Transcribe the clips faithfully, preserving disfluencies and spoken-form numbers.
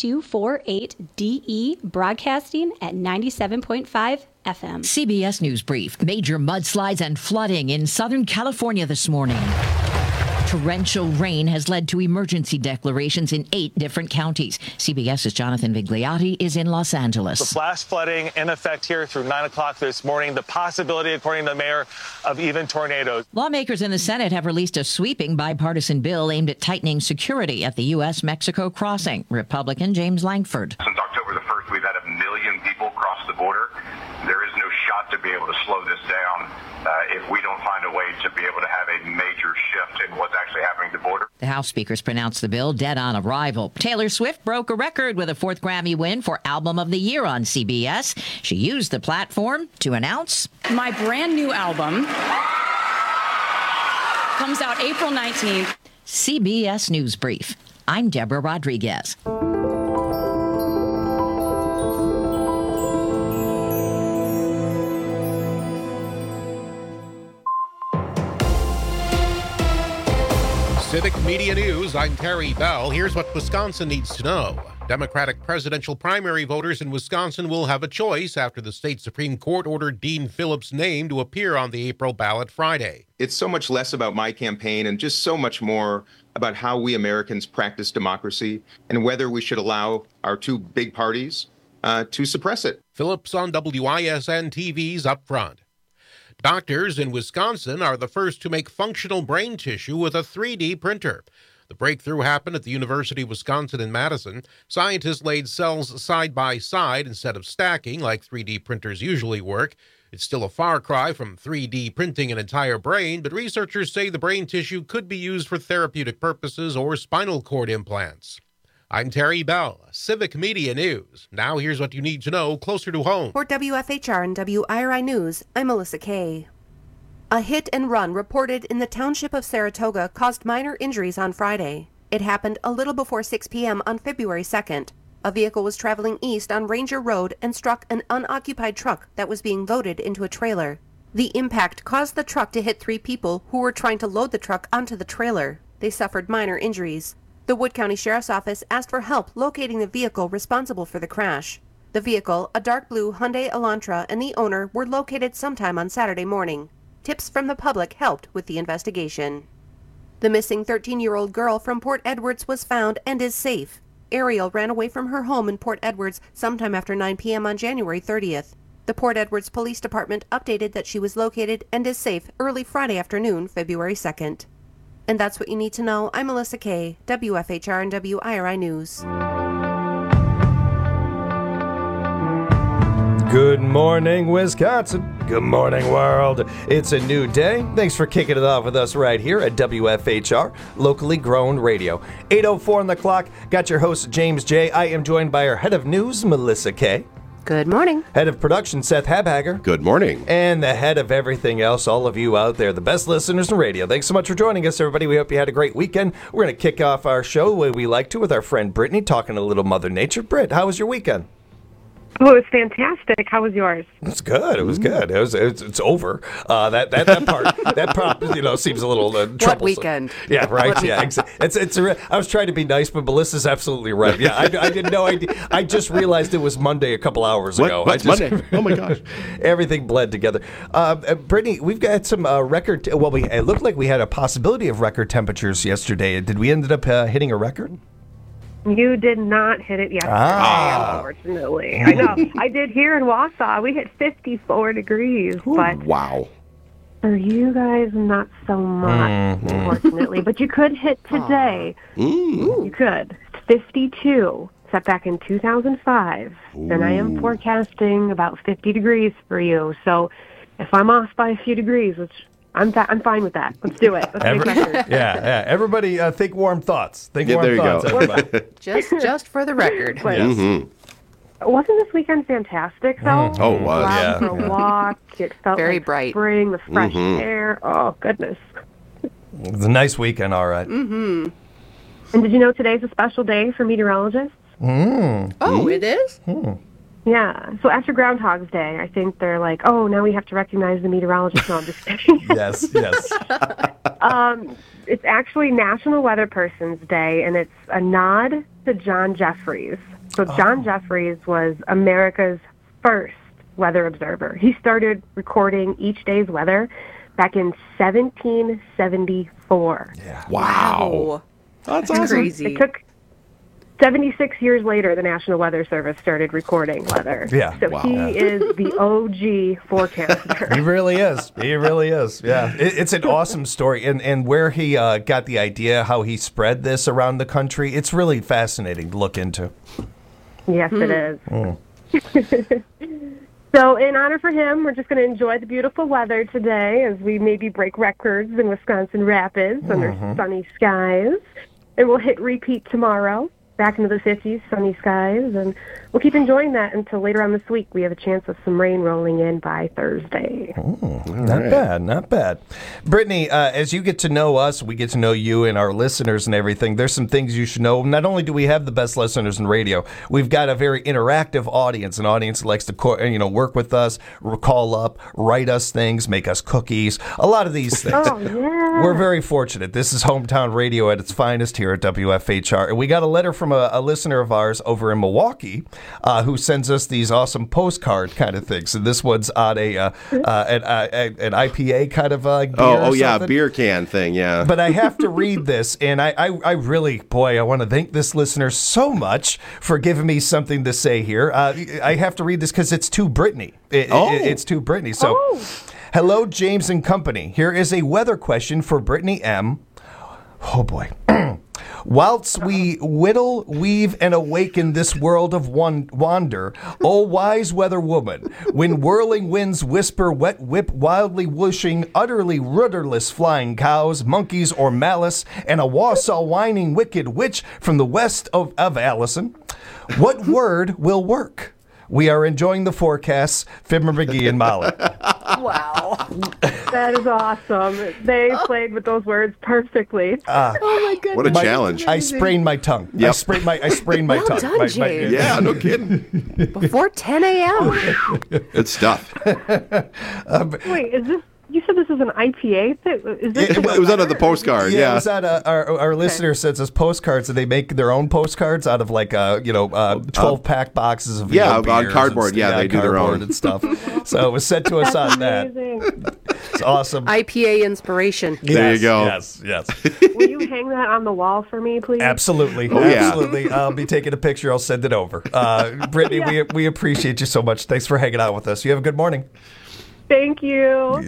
two four eight D E, broadcasting at ninety-seven point five F M. C B S News Brief. Major mudslides and flooding in Southern California this morning. Torrential rain has led to emergency declarations in eight different counties. CBS's Jonathan Vigliotti is in Los Angeles. The flash flooding in effect here through nine o'clock this morning. The possibility, according to the mayor, of even tornadoes. Lawmakers in the Senate have released a sweeping bipartisan bill aimed at tightening security at the U S Mexico crossing. Republican James Lankford. Since October the first, we've had a million people cross the border. There is no shot to be able to slow this down uh, if we don't find a way to be able to have a major shift in what's actually happening at the border. The House speakers pronounced the bill dead on arrival. Taylor Swift broke a record with a fourth Grammy win for Album of the Year on C B S. She used the platform to announce my brand new album comes out April nineteenth. C B S News Brief. I'm Deborah Rodriguez. Civic Media News, I'm Terry Bell. Here's what Wisconsin needs to know. Democratic presidential primary voters in Wisconsin will have a choice after the state Supreme Court ordered Dean Phillips' name to appear on the April ballot Friday. It's so much less about my campaign and just so much more about how we Americans practice democracy and whether we should allow our two big parties uh, to suppress it. Phillips on W I S N T V's Up Front. Doctors in Wisconsin are the first to make functional brain tissue with a three D printer. The breakthrough happened at the University of Wisconsin in Madison. Scientists laid cells side by side instead of stacking like three D printers usually work. It's still a far cry from three D printing an entire brain, but researchers say the brain tissue could be used for therapeutic purposes or spinal cord implants. I'm Terry Bell, Civic Media News. Now here's what you need to know closer to home. For W F H R and W I R I News, I'm Melissa Kay. A hit and run reported in the township of Saratoga caused minor injuries on Friday. It happened a little before six p.m. on February second. A vehicle was traveling east on Ranger Road and struck an unoccupied truck that was being loaded into a trailer. The impact caused the truck to hit three people who were trying to load the truck onto the trailer. They suffered minor injuries. The Wood County Sheriff's Office asked for help locating the vehicle responsible for the crash. The vehicle, a dark blue Hyundai Elantra, and the owner were located sometime on Saturday morning. Tips from the public helped with the investigation. The missing thirteen-year-old girl from Port Edwards was found and is safe. Ariel ran away from her home in Port Edwards sometime after nine p.m. on January thirtieth. The Port Edwards Police Department updated that she was located and is safe early Friday afternoon, February second. And that's what you need to know. I'm Melissa Kay, W F H R and W I R I News. Good morning, Wisconsin. Good morning, world. It's a new day. Thanks for kicking it off with us right here at W F H R, locally grown radio. eight oh four on the clock. Got your host, James J. I am joined by our head of news, Melissa Kay. Good morning. Head of production, Seth Habhager. Good morning. And the head of everything else, all of you out there, the best listeners in radio. Thanks so much for joining us, everybody. We hope you had a great weekend. We're going to kick off our show the way we like to with our friend Brittany, talking a little Mother Nature. Britt, how was your weekend? Oh, it was fantastic. How was yours? It's good. It was good. It was. It's, it's over. Uh, that that that part that part you know seems a little uh, troublesome. What weekend? Yeah, right. What yeah, weekend? it's it's. A, I was trying to be nice, but Melissa's absolutely right. Yeah, I, I didn't know. I, I just realized it was Monday a couple hours what? ago. What's I just, Monday? Oh my gosh! Everything bled together. Uh, uh, Brittany, we've got some uh, record. Well, we it looked like we had a possibility of record temperatures yesterday. Did we end up uh, hitting a record? You did not hit it yesterday, ah. unfortunately. I know. I did here in Wausau. We hit fifty-four degrees. Ooh, but wow. For you guys, not so much, mm-hmm. unfortunately. But you could hit today. Mm. You could. fifty-two, set back in two thousand five. Ooh. And I am forecasting about fifty degrees for you. So if I'm off by a few degrees, which I'm fa- I'm fine with that. Let's do it. Let's Every, make records. Yeah, yeah. Everybody uh, think warm thoughts. Think yeah, warm there you thoughts, go. everybody. just, just for the record. But, yes. mm-hmm. Wasn't this weekend fantastic, though? Mm. Oh, it was. Out Yeah. for a walk. It felt Very like bright. spring, the fresh Mm-hmm. air. Oh, goodness. It was a nice weekend, all right. Mm-hmm. And did you know today's a special day for meteorologists? Mm. Oh, it is? Mm. Yeah. So after Groundhog's Day, I think they're like, oh, now we have to recognize the meteorologist. No, I'm just kidding. Yes, yes. um, it's actually National Weather Person's Day, and it's a nod to John Jeffries. So Oh. John Jeffries was America's first weather observer. He started recording each day's weather back in seventeen seventy-four. Yeah. Wow. That's That's awesome. crazy. It took seventy-six years later, the National Weather Service started recording weather. Yeah. So Wow. he is the O G forecaster. He really is. He really is. Yeah. It, it's an awesome story. And, and where he uh, got the idea, how he spread this around the country, it's really fascinating to look into. Yes, it is. Mm. So in honor for him, we're just going to enjoy the beautiful weather today as we maybe break records in Wisconsin Rapids under Mhm. sunny skies. And we'll hit repeat tomorrow, back into the fifties, sunny skies. And we'll keep enjoying that until later on this week. We have a chance of some rain rolling in by Thursday. Oh, not bad, not bad. Brittany, uh, as you get to know us, we get to know you and our listeners and everything. There's some things you should know. Not only do we have the best listeners in radio, we've got a very interactive audience, an audience that likes to co- you know work with us, call up, write us things, make us cookies, a lot of these things. Oh, yeah. We're very fortunate. This is hometown radio at its finest here at W F H R. And we got a letter from a, a listener of ours over in Milwaukee uh, who sends us these awesome postcard kind of things. And this one's on a uh, uh, an, uh, an I P A kind of uh, beer Oh, or oh yeah, something. beer can thing, yeah. But I have to read this, and I, I, I really, boy, I want to thank this listener so much for giving me something to say here. Uh, I have to read this because it's to Brittany. It, Oh. it- it's to Brittany. So, Oh. hello, James and company. Here is a weather question for Brittany M. Oh, boy. Whilst we whittle, weave, and awaken this world of wan- wander, O wise weather woman, when whirling winds whisper, wet whip, wildly whooshing, utterly rudderless flying cows, monkeys, or malice, and a Wausau whining wicked witch from the west of, of Allison, what word will work? We are enjoying the forecasts, Fibber McGee and Molly. Wow. That is awesome. They played with those words perfectly. Uh, Oh my goodness. What a my- challenge. I sprained my tongue. I Yep. sprained my I sprained my Well tongue. done, My- my- James. Yeah, no kidding. Before ten a.m. Good stuff. Wait, is this? You said this is an I P A thing? Is this? It, it was under the postcard, Yeah, yeah. it was on a, our our listener sends us postcards, and they make their own postcards out of like uh you know uh, twelve pack boxes of yeah, you know, on beers cardboard. and, Yeah, they do their cardboard own. and stuff. So it was sent to us on that. Amazing. It's awesome. I P A inspiration. There you Yes, go. Yes, yes, Will you hang that on the wall for me, please? absolutely, Oh, yeah. absolutely. I'll be taking a picture. I'll send it over. Uh, Brittany, we we appreciate you so much. Thanks for hanging out with us. You have a good morning. Thank you.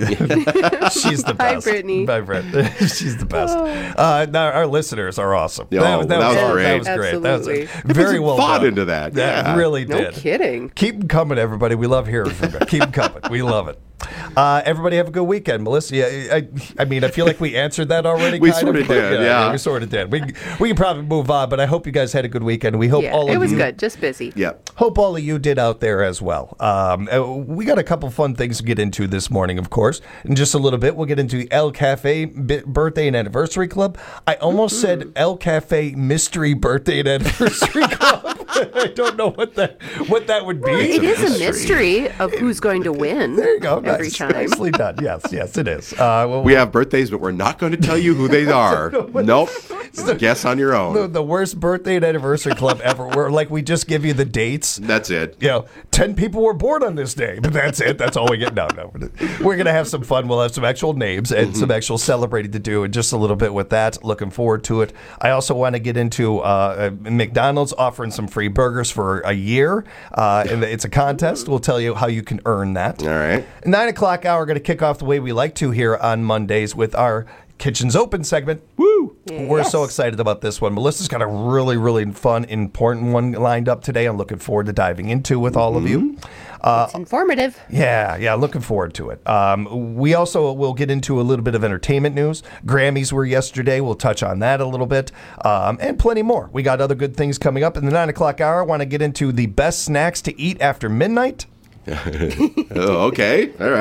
She's the Hi, best. Brittany. Bye, Brittany. She's the best. Uh, now our listeners are awesome. Oh, that was great. That was great. That was Absolutely. very some well thought done. into that, That yeah. really No did. kidding. Keep them coming, everybody. We love hearing from you. Keep them coming. We love it. Uh, everybody have a good weekend, Melissa. Yeah, I, I mean, I feel like we answered that already. We kind sorta of, but did, yeah. we sort of did. We we can probably move on, but I hope you guys had a good weekend. We hope Yeah, all of it was you good. Just busy. Yeah. Hope all of you did out there as well. Um, uh, we got a couple fun things to get into this morning, of course. In just a little bit, we'll get into El Cafe bi- Birthday and Anniversary Club. I almost said El Cafe Mystery Birthday and Anniversary Club. I don't know what that what that would be. It is a mystery of who's going to win. There you go. Every Nice. time. Nicely done. Yes, yes, it is. Uh, well, We have birthdays, but we're not going to tell you who they are. Nope. Guess on your the, own. the worst birthday and anniversary club ever. Where like we just give you the dates. That's it. You know, ten people were born on this day, but that's it. That's all we get. No, no. We're going to have some fun. We'll have some actual names and Mm-hmm. some actual celebrating to do in just a little bit with that. Looking forward to it. I also want to get into uh, uh, McDonald's offering some free burgers for a year. Uh, and it's a contest. We'll tell you how you can earn that. All right. Nine o'clock hour, going to kick off the way we like to here on Mondays with our Kitchens Open segment. Woo! We're so excited about this one. Melissa's got a really, really fun, important one lined up today. I'm looking forward to diving into with all of you. Uh, It's informative. yeah, yeah, looking forward to it. Um, we also will get into a little bit of entertainment news. Grammys were yesterday. We'll touch on that a little bit, um, and plenty more. We got other good things coming up in the nine o'clock hour. I want to get into the best snacks to eat after midnight. Oh, okay. All right.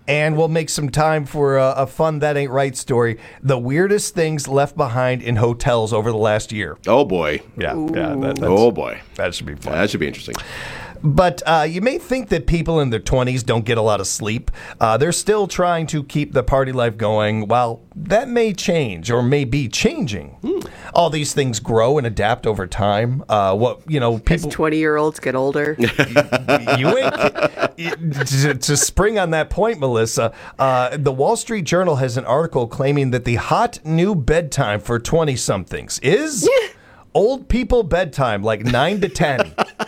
And we'll make some time for a, a fun That Ain't Right story. The weirdest things left behind in hotels over the last year. Oh, boy. Yeah. yeah that, that's, oh, boy. That should be fun. That should be interesting. But uh, you may think that people in their twenties don't get a lot of sleep. Uh, they're still trying to keep the party life going. Well, that may change or may be changing. Hmm. All these things grow and adapt over time. Uh, what you know, people. As twenty-year-olds get older. you ain't, to, to spring on that point, Melissa, uh, the Wall Street Journal has an article claiming that the hot new bedtime for twenty-somethings is old people bedtime, like nine to ten.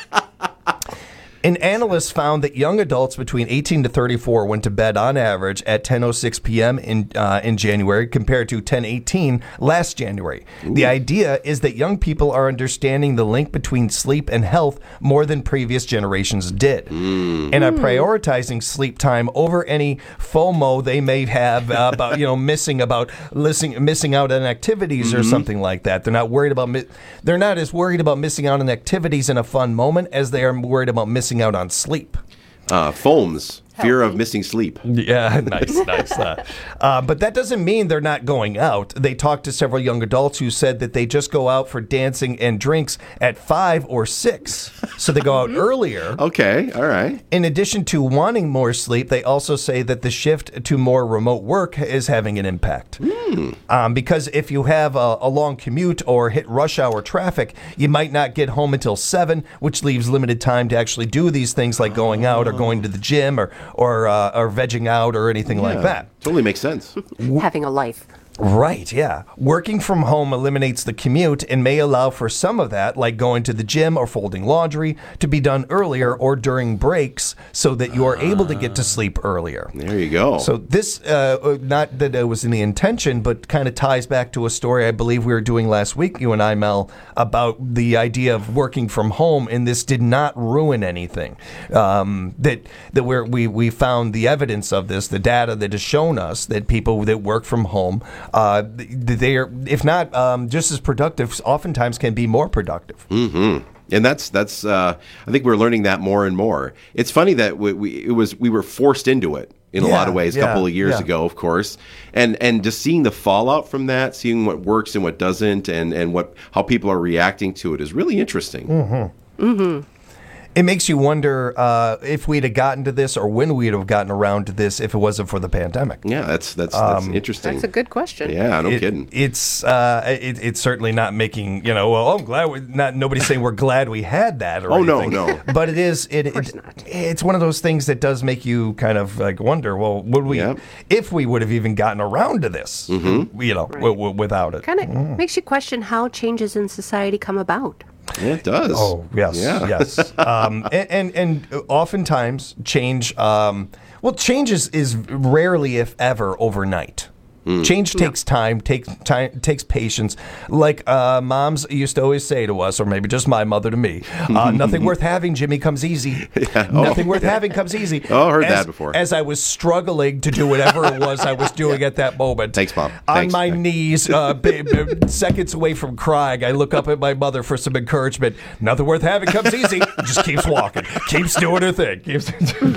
An analyst found that young adults between eighteen to thirty-four went to bed on average at ten oh six p.m. in uh, in January compared to ten eighteen last January. Ooh. The idea is that young people are understanding the link between sleep and health more than previous generations did, mm. and are prioritizing sleep time over any FOMO they may have uh, about you know missing about listening, missing out on activities mm-hmm. or something like that. They're not worried about mi- they're not as worried about missing out on activities in a fun moment as they are worried about missing out on sleep. Uh, foams. Fear of missing sleep. Yeah, nice, nice. Uh, uh, but that doesn't mean they're not going out. They talked to several young adults who said that they just go out for dancing and drinks at five or six. So they go out earlier. Okay, all right. In addition to wanting more sleep, they also say that the shift to more remote work is having an impact. Mm. Um, because if you have a, a long commute or hit rush hour traffic, you might not get home until seven, which leaves limited time to actually do these things like going out or going to the gym or or uh, or vegging out or anything yeah, like that. Totally makes sense. Having a life. Right, yeah. Working from home eliminates the commute and may allow for some of that, like going to the gym or folding laundry, to be done earlier or during breaks so that you are able to get to sleep earlier. There you go. So this, uh, not that it was in the intention, but kind of ties back to a story I believe we were doing last week, you and I, Mel, about the idea of working from home, and this did not ruin anything. Um, that that we're, we we found the evidence of this, the data that has shown us that people that work from home, Uh, they are, if not um, just as productive, oftentimes can be more productive. Mm-hmm. And that's that's. Uh, I think we're learning that more and more. It's funny that we, we it was we were forced into it in a yeah, lot of ways a yeah, couple of years yeah. ago, of course, and and just seeing the fallout from that, seeing what works and what doesn't, and and what how people are reacting to it is really interesting. Mm-hmm. Mm-hmm. It makes you wonder uh, if we'd have gotten to this or when we'd have gotten around to this if it wasn't for the pandemic. Yeah, that's that's, that's Um, interesting. That's a good question. Yeah, no It- kidding. It's uh, it, it's certainly not making you know. Well, I'm glad we not. Nobody's saying we're glad we had that. Or Oh, no, anything. no. But it is. It, it it's one of those things that does make you kind of like wonder. Well, would we Yep. if we would have even gotten around to this? Mm-hmm. You know, w- w- without it. Kind of makes you question how changes in society come about. Yeah, it does. Oh yes, Yeah. yes. Um, and, and and oftentimes change. Um, well, change is, is rarely, if ever, overnight. Mm. Change takes time, takes time, takes patience. Like uh, moms used to always say to us, or maybe just my mother to me, uh, "Nothing worth having, Jimmy, comes easy. Yeah. Oh. Nothing worth having comes easy." Oh, I heard as, that before. As I was struggling to do whatever it was I was doing at that moment. Thanks, Mom. On Thanks. my knees, uh, b- b- seconds away from crying, I look up at my mother for some encouragement. Nothing worth having comes easy. Just keeps walking, keeps doing her thing. Keeps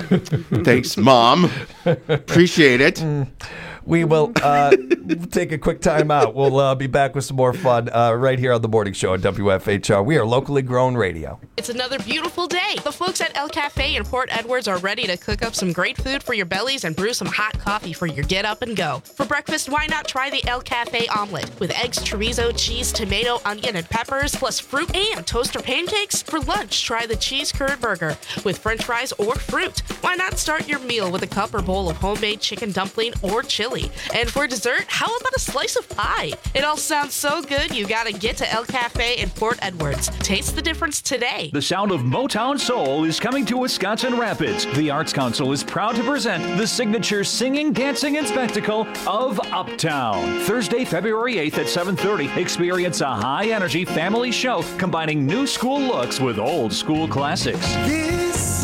Thanks, Mom. Appreciate it. Mm. We will uh, take a quick time out. We'll uh, be back with some more fun uh, right here on The Morning Show at W F H R. We are locally grown radio. It's another beautiful day. The folks at El Cafe in Port Edwards are ready to cook up some great food for your bellies and brew some hot coffee for your get up and go. For breakfast, why not try the El Cafe omelet with eggs, chorizo, cheese, tomato, onion, and peppers, plus fruit and toaster pancakes? For lunch, try the cheese curd burger with french fries or fruit. Why not start your meal with a cup or bowl of homemade chicken dumpling or chili? And for dessert, how about a slice of pie? It all sounds so good, you gotta get to El Cafe in Port Edwards. Taste the difference today. The sound of Motown Soul is coming to Wisconsin Rapids. The Arts Council is proud to present the signature singing, dancing, and spectacle of Uptown. Thursday, February eighth at seven thirty, experience a high-energy family show combining new school looks with old school classics. This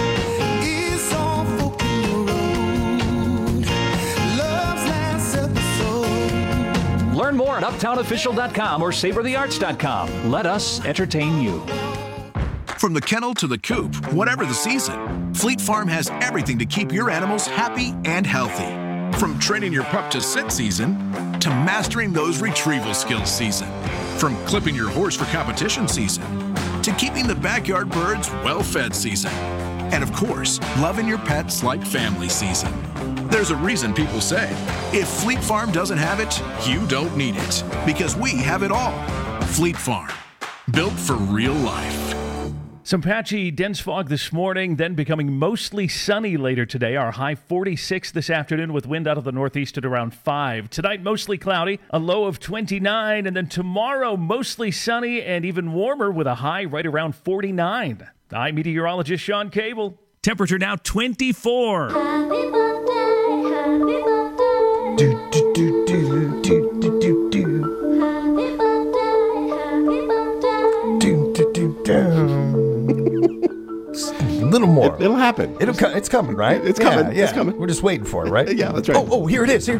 is all folk in the road. Love's last episode. Learn more at uptown official dot com or savor the arts dot com. Let us entertain you. From the kennel to the coop, whatever the season, Fleet Farm has everything to keep your animals happy and healthy. From training your pup to sit season to mastering those retrieval skills season. From clipping your horse for competition season to keeping the backyard birds well-fed season. And of course, loving your pets like family season. There's a reason people say, if Fleet Farm doesn't have it, you don't need it. Because we have it all. Fleet Farm, built for real life. Some patchy dense fog this morning, then becoming mostly sunny later today. Our high forty-six this afternoon with wind out of the northeast at around five. Tonight, mostly cloudy, a low of twenty-nine. And then tomorrow, mostly sunny and even warmer with a high right around forty-nine. I'm meteorologist Sean Cable. Temperature now twenty-four. Happy birthday, happy birthday. Do, do, do, do, do, do, do, do. Happy birthday, happy birthday. Do, do, do, do. A little more. It, it'll happen. It'll co- it's coming, right? It's Yeah, coming. Yeah. It's coming. We're just waiting for it, right? Yeah, that's right. Oh, oh, here it is. Here.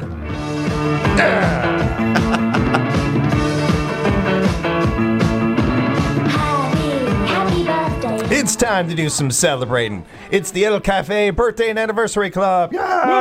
Happy birthday. It's time to do some celebrating. It's the El Cafe Birthday and Anniversary Club.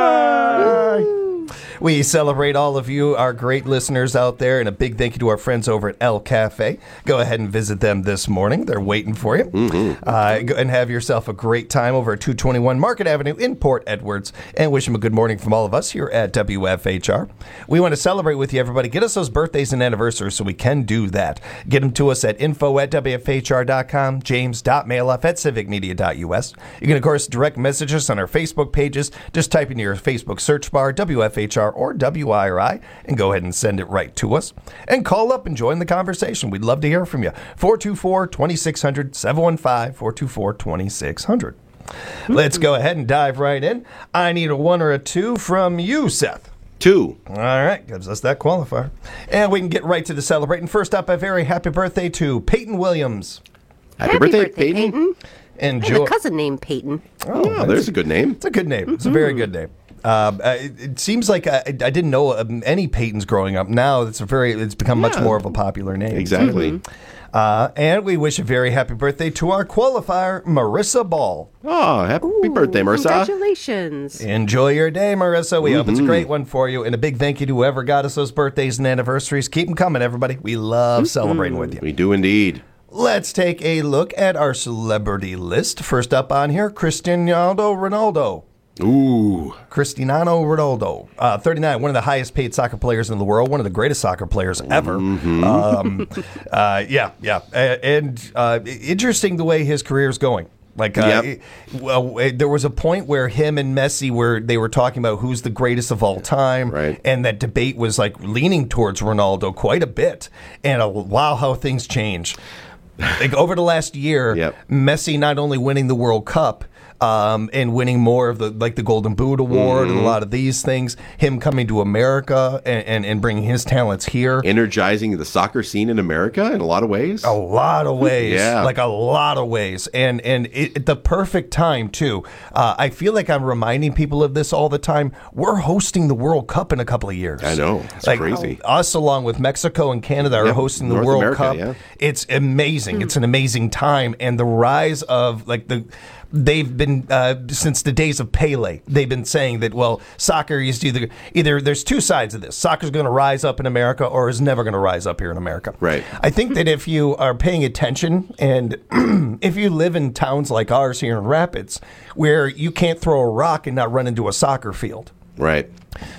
Yay! We celebrate all of you, our great listeners out there, and a big thank you to our friends over at El Cafe. Go ahead and visit them this morning. They're waiting for you. Mm-hmm. Uh, go and have yourself a great time over at two twenty-one Market Avenue in Port Edwards. And wish them a good morning from all of us here at W F H R. We want to celebrate with you, everybody. Get us those birthdays and anniversaries so we can do that. Get them to us at info at W F H R dot com, james.mailoff at civic media dot U S. You can, of course, direct message us on our Facebook pages. Just type in your Facebook search bar, W F H R or W I R I, and go ahead and send it right to us. And call up and join the conversation. We'd love to hear from you. four two four, two six zero zero, seven one five, four two four, two six zero zero. Let's go ahead and dive right in. I need a one or a two from you, Seth. Two. All right, gives us that qualifier. And we can get right to the celebrating. First up, a very happy birthday to Peyton Williams. Happy, Happy birthday, birthday, Peyton. Peyton. I have Enjoy. a cousin named Peyton. Oh, Yeah, there's a good name. It's a good name. It's a very good name. Uh, it, it seems like I, I didn't know um, any Peytons growing up. Now it's a very it's become much Yeah. more of a popular name. Exactly. Mhm. Uh, and we wish a very happy birthday to our qualifier, Marissa Ball. Oh, happy Ooh, birthday, Marissa. Congratulations. Enjoy your day, Marissa. We hope it's a Mhm. great one for you. And a big thank you to whoever got us those birthdays and anniversaries. Keep them coming, everybody. We love celebrating with you. We do indeed. Let's take a look at our celebrity list. First up on here, Cristiano Ronaldo. Ooh. Cristiano Ronaldo, uh, thirty-nine, one of the highest paid soccer players in the world, one of the greatest soccer players ever. Mm-hmm. Um, uh, yeah, yeah. A- And uh, interesting the way his career is going. Like, uh, Yep. it- well, it- there was a point where him and Messi were they were talking about who's the greatest of all time, Right. and that debate was like leaning towards Ronaldo quite a bit. And uh, wow, how things change. Like over the last year, Yep. Messi not only winning the World Cup. Um, and winning more of the like the Golden Boot Award and a lot of these things, him coming to America and, and, and bringing his talents here. Energizing the soccer scene in America in a lot of ways. A lot of ways, Yeah. like a lot of ways, and and it, the perfect time too. Uh, I feel like I'm reminding people of this all the time. We're hosting the World Cup in a couple of years. I know. It's like crazy. Us, along with Mexico and Canada, are Yep. hosting the North World America, Cup. yeah. It's amazing. It's an amazing time, and the rise of like the. They've been uh, since the days of Pele. They've been saying that well, soccer is either either there's two sides of this. Soccer's going to rise up in America, or is never going to rise up here in America. Right. I think that if you are paying attention, and if you live in towns like ours here in Rapids, where you can't throw a rock and not run into a soccer field, Right.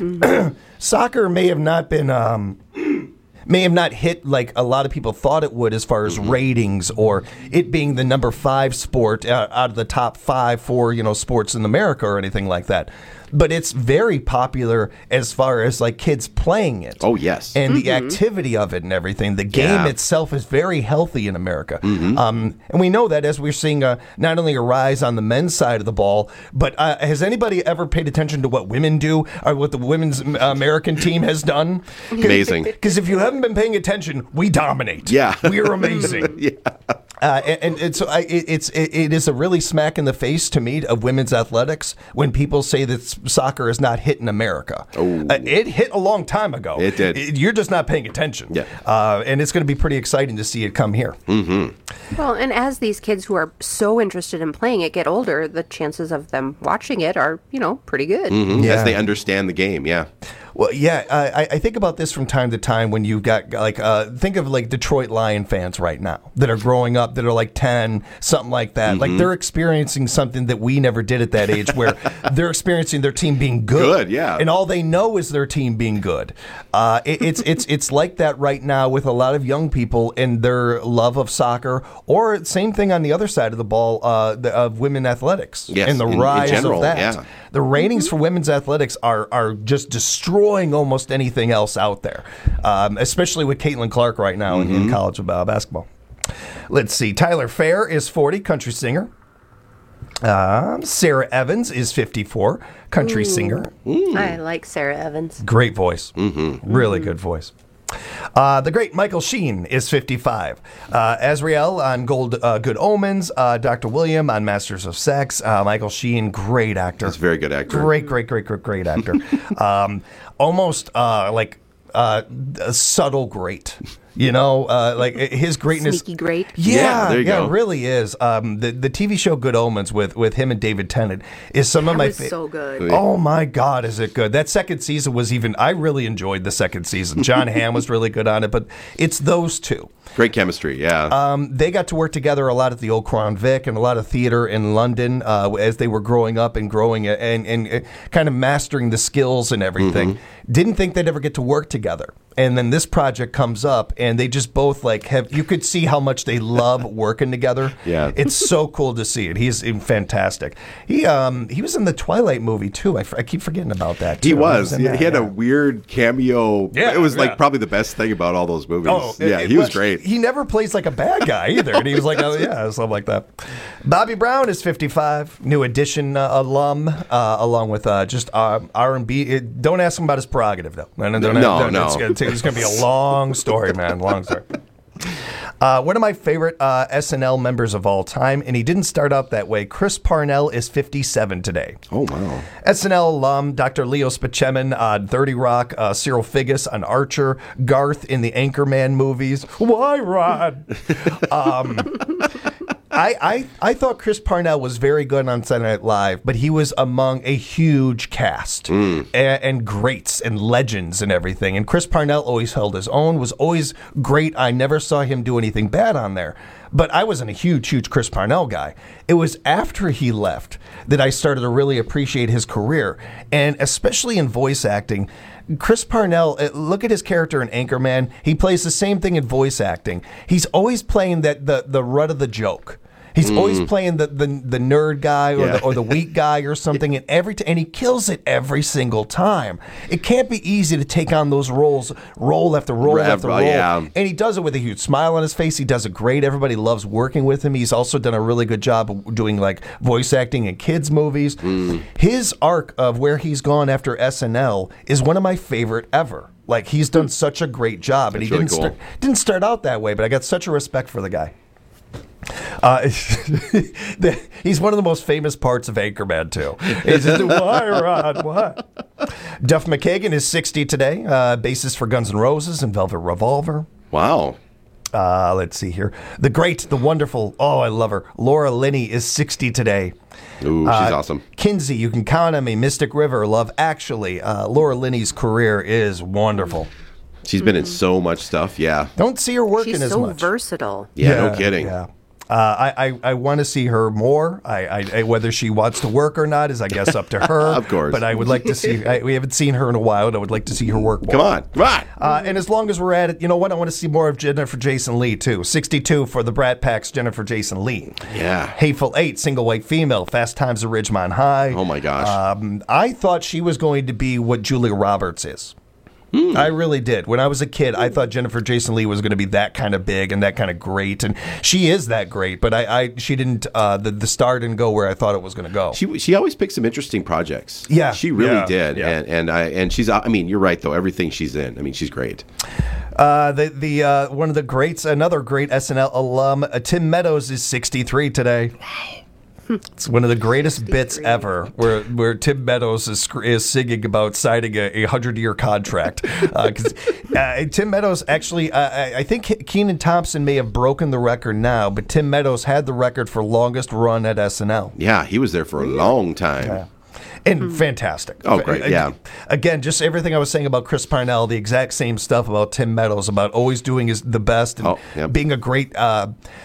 soccer may have not been. Um, may have not hit like a lot of people thought it would as far as ratings or it being the number five sport uh, out of the top five for, you know, sports in America or anything like that. But it's very popular as far as like kids playing it. Oh, yes. And the Mm-hmm. activity of it and everything. The game Yeah. itself is very healthy in America. Mm-hmm. Um, and we know that as we're seeing uh, not only a rise on the men's side of the ball, but uh, has anybody ever paid attention to what women do or what the women's uh, American team has done? Amazing. Because if you haven't been paying attention, we dominate. Yeah. We are amazing. Yeah. Uh, and, and, and so I, it, it's it, it is a really smack in the face to me of women's athletics when people say that s- soccer is not hit in America. Oh. Uh, it hit a long time ago. It did. It- you're just not paying attention. Yeah. Uh, and it's going to be pretty exciting to see it come here. Mm-hmm. Well, and as these kids who are so interested in playing it get older, the chances of them watching it are, you know, pretty good. Mm-hmm. Yeah. As they understand the game, yeah. Well, yeah, I, I think about this from time to time when you've got like uh, think of like Detroit Lion fans right now that are growing up that are like ten, something like that. Mm-hmm. Like they're experiencing something that we never did at that age, where they're experiencing their team being good. Good, yeah. and all they know is their team being good. Uh, it, it's it's it's like that right now with a lot of young people and their love of soccer, or same thing on the other side of the ball uh, the, of women athletics Yes, and the in- in rise general, of that. yeah. The ratings for women's athletics are are just destroying almost anything else out there, um, especially with Caitlin Clark right now in, in college uh, basketball. Let's see. Tyler Fair is forty, country singer. Um, Sarah Evans is fifty-four, country Ooh. singer. I like Sarah Evans. Great voice. Mm-hmm. Really good voice. Uh, the great Michael Sheen is fifty-five. Uh, Azrael on Gold, uh, Good Omens. Uh, Doctor William on Masters of Sex. Uh, Michael Sheen, great actor. He's a very good actor. Great, great, great, great, great actor. um, almost uh, like uh, a subtle great. You know, uh, like his greatness. Sneaky great. Yeah, Yeah, there you yeah, go. it really is. Um, the the T V show Good Omens with, with him and David Tennant is some of That my was fa- so good. Oh my God, is it good? That second season was even. I really enjoyed the second season. John Hamm was really good on it, but it's those two. Great chemistry, yeah. Um, they got to work together a lot at the Old Crown Vic and a lot of theater in London uh, as they were growing up and growing it and, and uh, kind of mastering the skills and everything. Mm-hmm. Didn't think they'd ever get to work together. And then this project comes up and they just both like have, you could see how much they love working together. Yeah. It's so cool to see it. He's uh, fantastic. He um he was in the Twilight movie too. I, f- I keep forgetting about that too. He was. in He, that, he had yeah. a weird cameo. Yeah, it was yeah. like probably the best thing about all those movies. Oh, yeah, it- he was well, great. He never plays like a bad guy either. And he was like, oh, yeah, something like that. Bobby Brown is fifty-five, New Edition uh, alum, uh, along with uh, just uh, R and B. It- Don't ask him about his prerogative, though. No, no, No, no. no. It's going to be a long story, man. Long story. Uh, one of my favorite uh, S N L members of all time, and he didn't start out that way. Chris Parnell is fifty-seven today. Oh, wow. S N L alum, Doctor Leo Spaceman on thirty Rock, uh, Cyril Figgis on Archer, Garth in the Anchorman movies. Why, Rod? um, I, I I thought Chris Parnell was very good on Saturday Night Live, but he was among a huge cast and, and greats and legends and everything. And Chris Parnell always held his own, was always great. I never saw him do anything bad on there. But I wasn't a huge, huge Chris Parnell guy. It was after he left that I started to really appreciate his career, and especially in voice acting. Chris Parnell, uh, look at his character in Anchorman. He plays the same thing in voice acting. He's always playing that the the rut of the joke. He's Mm. always playing the, the, the nerd guy or, Yeah. the, or the weak guy or something, and every t- and he kills it every single time. It can't be easy to take on those roles, role after role Right, after uh, role. yeah. And he does it with a huge smile on his face. He does it great. Everybody loves working with him. He's also done a really good job of doing like voice acting in kids' movies. Mm. His arc of where he's gone after S N L is one of my favorite ever. Like he's done such a great job, and That's he really didn't cool. start, didn't start out that way. But I got such a respect for the guy. Uh, the, he's one of the most famous parts of Anchorman too. Is it why, Rod? What? Duff McKagan is sixty today. Uh, bassist for Guns N' Roses and Velvet Revolver. Wow. Uh, let's see here. The great, the wonderful. Oh, I love her. Laura Linney is sixty today. Ooh, she's Uh, awesome. Kinsey, You Can Count on Me. Mystic River, Love Actually. Uh, Laura Linney's career is wonderful. She's been in so much stuff, yeah. Don't see her working She's as so much. versatile. Yeah, no kidding. Yeah. Uh, I, I, I want to see her more. I, I, I whether she wants to work or not is, I guess, up to her. Of course. But I would like to see. I, we haven't seen her in a while, and I would like to see her work more. Come on, come on. Uh, and as long as we're at it, you know what? I want to see more of Jennifer Jason Leigh too. sixty-two for the Brat Pack's Jennifer Jason Leigh. Yeah. Hateful Eight, Single White Female, Fast Times at Ridgemont High. Oh my gosh. Um, I thought she was going to be what Julia Roberts is. I really did. When I was a kid, I thought Jennifer Jason Leigh was going to be that kind of big and that kind of great, and she is that great. But I, I she didn't. Uh, the the star didn't go where I thought it was going to go. She she always picked some interesting projects. Yeah, she really yeah, did. yeah. And and I and she's. I mean, you're right though. Everything she's in. I mean, she's great. Uh, the the uh, one of the greats, another great S N L alum, uh, Tim Meadows is sixty-three today. Wow. It's one of the greatest bits ever, where where Tim Meadows is sc- is singing about signing a hundred-year contract. Uh, 'cause, uh, Tim Meadows actually, uh, I, I think Kenan Thompson may have broken the record now, but Tim Meadows had the record for longest run at S N L. Yeah, he was there for a long time. Yeah. And fantastic. Oh, great, yeah. Again, just everything I was saying about Chris Parnell, the exact same stuff about Tim Meadows, about always doing his, the best and oh, yep. being a great, uh,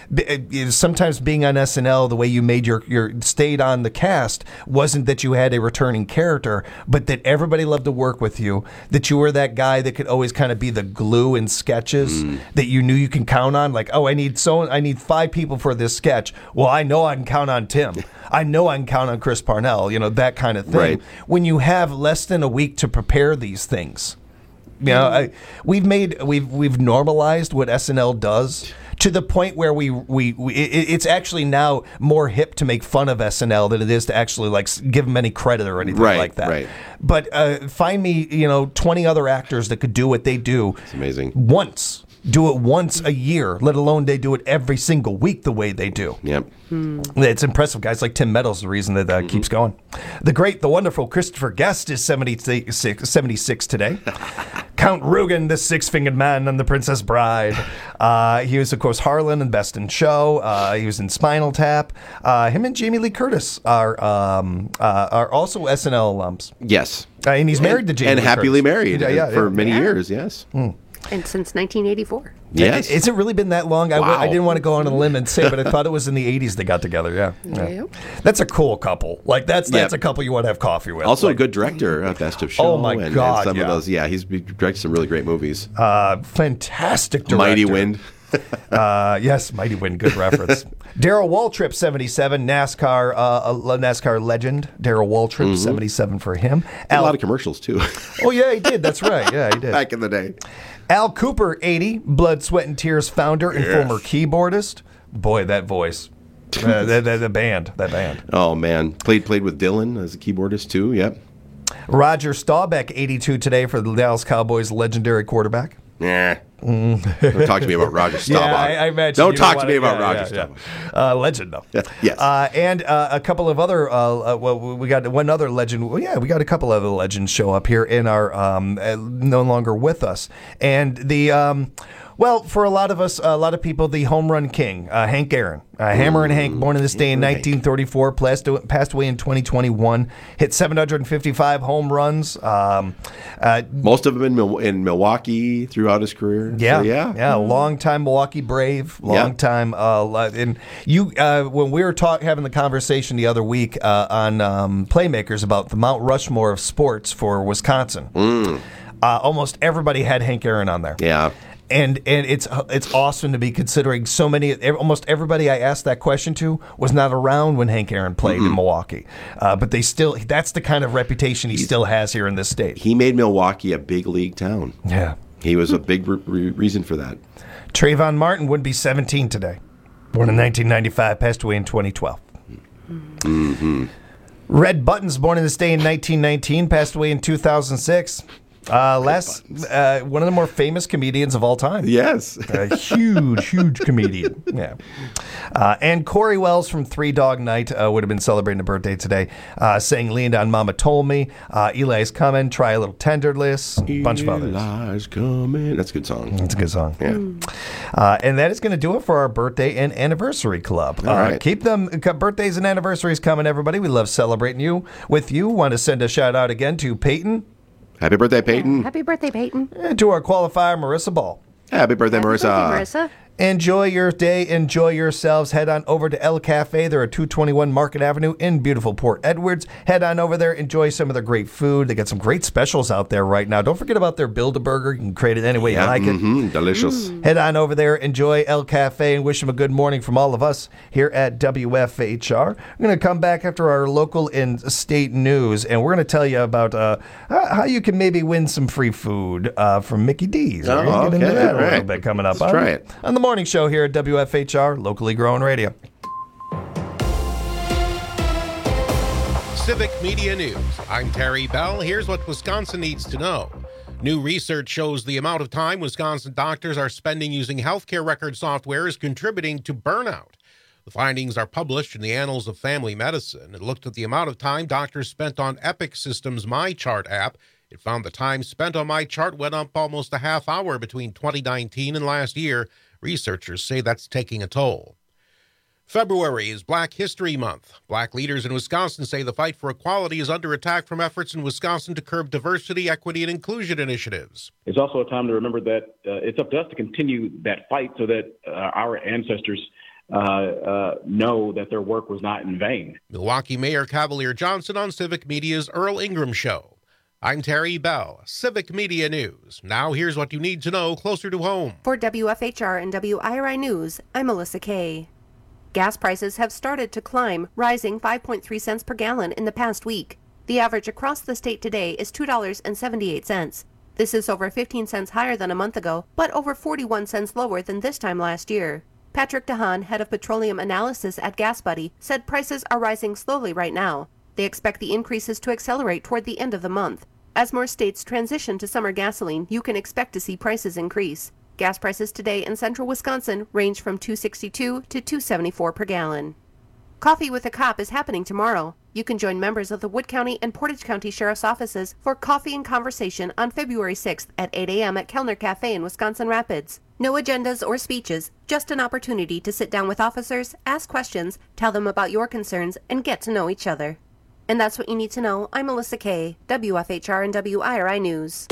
b- sometimes being on S N L, the way you made your, your, stayed on the cast wasn't that you had a returning character, but that everybody loved to work with you, that you were that guy that could always kind of be the glue in sketches, mm. that you knew you can count on, like, oh, I need so I need five people for this sketch. Well, I know I can count on Tim. I know I can count on Chris Parnell, you know, that kind of thing. Right. When you have less than a week to prepare these things, you know, I, we've made we've we've normalized what S N L does to the point where we we, we it, it's actually now more hip to make fun of S N L than it is to actually like give them any credit or anything right, like that. Right. But uh, find me, you know, twenty other actors that could do what they do. It's amazing. Once. Do it once a year, let alone they do it every single week the way they do. Yep. Hmm. It's impressive. Guys like Tim Meadows, the reason that uh, mm-hmm. keeps going. The great, the wonderful Christopher Guest is seventy-six, seventy-six today. Count Rugen, the six-fingered man on The Princess Bride. Uh, he was, of course, Harlan in Best in Show. Uh, he was in Spinal Tap. Uh, him and Jamie Lee Curtis are um, uh, are also S N L alums. Yes. Uh, and he's married and, to Jamie and Lee happily Curtis. married yeah, yeah, for yeah. many yeah. years. Yes. Mm. And since nineteen eighty-four. Yes. Has it really been that long? I, Wow. I didn't want to go on a limb and say, but I thought it was in the eighties they got together. Yeah. yeah. Yep. That's a cool couple. Like, that's that's Yep. a couple you want to have coffee with. Also like, a good director, uh, Best of Show. Oh, my and, and God, some yeah. of those, yeah, he's directed some really great movies. Uh, fantastic director. Mighty Wind. uh, yes, Mighty Wind, good reference. Daryl Waltrip, seventy-seven, NASCAR uh, a NASCAR legend. Daryl Waltrip, Mm-hmm. seventy-seven for him. A lot of commercials, too. Oh, yeah, he did. That's right. Yeah, he did. Back in the day. Al Cooper, eighty, Blood, Sweat, and Tears founder and Yes. former keyboardist. Boy, that voice. Uh, the, the, the band, that band. Oh, man. Played played with Dylan as a keyboardist, too. Yep. Roger Staubach, eighty-two today for the Dallas Cowboys legendary quarterback. Nah. Don't talk to me about Roger Staubach. Yeah, I, I imagine. Don't you talk don't to me wanna- about yeah, Roger yeah, Staubach. yeah. Uh, legend, though. Yes. Uh, and uh, a couple of other, uh, uh, well, we got one other legend. Well, yeah, we got a couple other legends show up here in our, um, uh, no longer with us. And the, um, well, for a lot of us, a lot of people, the home run king, uh, Hank Aaron. Uh, Hammer and Hank, born in this day in nineteen thirty-four, passed, passed away in twenty twenty-one, hit seven hundred fifty-five home runs. Um, uh, Most of them in, Mil- in Milwaukee throughout his career. Yeah, So, yeah. yeah. Long time Milwaukee Brave, long Yeah. time. Uh, li- and you, uh, when we were talk, having the conversation the other week uh, on um, Playmakers about the Mount Rushmore of sports for Wisconsin, Mm. uh, almost everybody had Hank Aaron on there. Yeah. And and it's it's awesome to be considering so many. ev- Almost everybody I asked that question to was not around when Hank Aaron played in Milwaukee, uh, but they still. That's the kind of reputation he still has here in this state. He made Milwaukee a big league town. Yeah. He was a big re- re- reason for that. Trayvon Martin would be seventeen today. Born in nineteen ninety-five, passed away in twenty twelve. Mm-hmm. Red Buttons, born in this day in nineteen nineteen, passed away in two thousand six. Uh, last, uh, one of the more famous comedians of all time. Yes. A huge, huge comedian. Yeah. Uh, and Corey Wells from Three Dog Night uh, would have been celebrating a birthday today, uh, saying Leaned on Mama Told Me, uh, Eli's Coming, Try a Little Tenderless, a bunch of others. Eli's Coming. That's a good song. That's a good song. Yeah. Uh, and that is going to do it for our birthday and anniversary club. All uh, right. Keep them uh, birthdays and anniversaries coming, everybody. We love celebrating you with you. Want to send a shout out again to Peyton. Happy birthday, Peyton. Happy birthday, Peyton. And to our qualifier, Marissa Ball. Happy birthday, Happy Marissa. birthday, Marissa. Enjoy your day. Enjoy yourselves. Head on over to El Cafe. They're at two twenty-one Market Avenue in beautiful Port Edwards. Head on over there. Enjoy some of their great food. They got some great specials out there right now. Don't forget about their Build-A-Burger. You can create it any way Yeah, you like mhm, it. delicious. Mm. Head on over there. Enjoy El Cafe and wish them a good morning from all of us here at W F H R. We're going to come back after our local and state news, and we're going to tell you about uh, how you can maybe win some free food uh, from Mickey D's. Oh, We're gonna get into okay, that all a little right. bit coming up. Let's on, try it. on the morning show here at W F H R, locally grown radio. Civic Media News. I'm Terry Bell. Here's what Wisconsin needs to know. New research shows the amount of time Wisconsin doctors are spending using healthcare record software is contributing to burnout. The findings are published in the Annals of Family Medicine. It looked at the amount of time doctors spent on Epic Systems' MyChart app. It found the time spent on MyChart went up almost a half hour between twenty nineteen and last year. Researchers say that's taking a toll. February is Black History Month. Black leaders in Wisconsin say the fight for equality is under attack from efforts in Wisconsin to curb diversity, equity, and inclusion initiatives. It's also a time to remember that uh, it's up to us to continue that fight so that uh, our ancestors uh, uh, know that their work was not in vain. Milwaukee Mayor Cavalier Johnson on Civic Media's Earl Ingram Show. I'm Terry Bell, Civic Media News. Now here's what you need to know closer to home. For W F H R and W I R I News, I'm Melissa Kay. Gas prices have started to climb, rising five point three cents per gallon in the past week. The average across the state today is two dollars and seventy-eight cents. This is over fifteen cents higher than a month ago, but over forty-one cents lower than this time last year. Patrick DeHaan, head of petroleum analysis at GasBuddy, said prices are rising slowly right now. They expect the increases to accelerate toward the end of the month. As more states transition to summer gasoline, you can expect to see prices increase. Gas prices today in central Wisconsin range from two sixty-two to two seventy-four per gallon. Coffee with a Cop is happening tomorrow. You can join members of the Wood County and Portage County Sheriff's Offices for coffee and conversation on February sixth at eight a.m. at Kellner Cafe in Wisconsin Rapids. No agendas or speeches, just an opportunity to sit down with officers, ask questions, tell them about your concerns, and get to know each other. And that's what you need to know. I'm Melissa Kay, W F H R and W I R I News.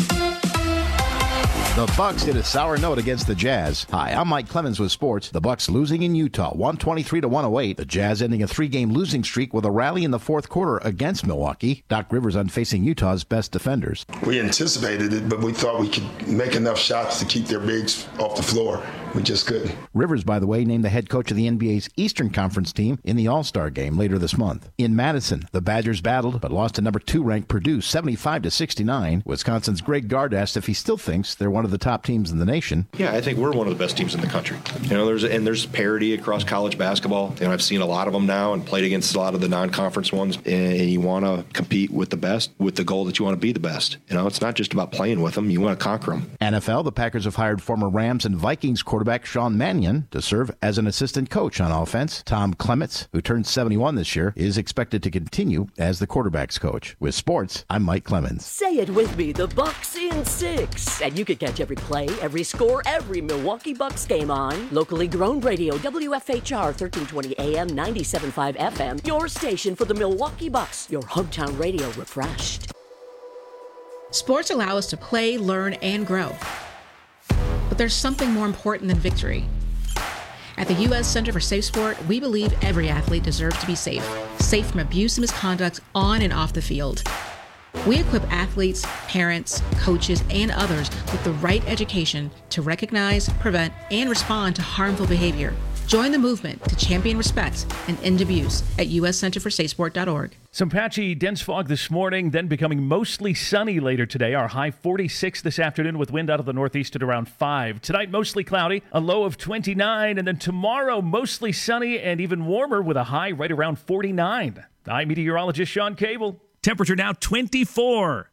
The Bucks hit a sour note against the Jazz. Hi, I'm Mike Clemens with sports. The Bucks losing in Utah, one twenty-three to one oh eight. The Jazz ending a three-game losing streak with a rally in the fourth quarter against Milwaukee. Doc Rivers on facing Utah's best defenders. We anticipated it, but we thought we could make enough shots to keep their bigs off the floor. We just couldn't. Rivers, by the way, named the head coach of the N B A's Eastern Conference team in the All-Star game later this month. In Madison, the Badgers battled, but lost to number two ranked Purdue seventy-five to sixty-nine. Wisconsin's Greg Gard asked if he still thinks they're one of the top teams in the nation. Yeah, I think we're one of the best teams in the country. You know, there's and there's parity across college basketball. You know, I've seen a lot of them now and played against a lot of the non-conference ones. And you want to compete with the best, with the goal that you want to be the best. You know, it's not just about playing with them; you want to conquer them. N F L, the Packers have hired former Rams and Vikings quarterback Sean Mannion to serve as an assistant coach on offense. Tom Clements, who turned seventy-one this year, is expected to continue as the quarterback's coach. With sports, I'm Mike Clemens. Say it with me, the Bucks in six. And you can catch every play, every score, every Milwaukee Bucks game on locally grown radio, W F H R thirteen twenty A M, ninety-seven point five F M, your station for the Milwaukee Bucks, your hometown radio refreshed. Sports allow us to play, learn, and grow. But there's something more important than victory. At the U S Center for Safe Sport, we believe every athlete deserves to be safe. Safe from abuse and misconduct on and off the field. We equip athletes, parents, coaches, and others with the right education to recognize, prevent, and respond to harmful behavior. Join the movement to champion respect and end abuse at U S center for safe sport dot org. Some patchy, dense fog this morning, then becoming mostly sunny later today. Our high forty-six this afternoon with wind out of the northeast at around five. Tonight, mostly cloudy, a low of twenty-nine. And then tomorrow, mostly sunny and even warmer with a high right around forty-nine. I'm meteorologist Sean Cable. Temperature now twenty-four.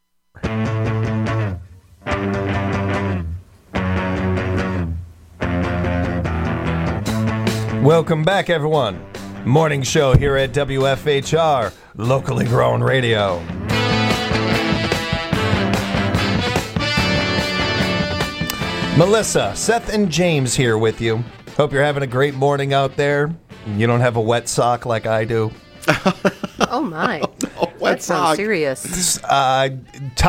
Welcome back, everyone. Morning show here at W F H R, locally grown radio. Melissa, Seth, and James here with you. Hope you're having a great morning out there. You don't have a wet sock like I do. Oh, my. Oh, no, wet that sounds sock. serious. Uh, top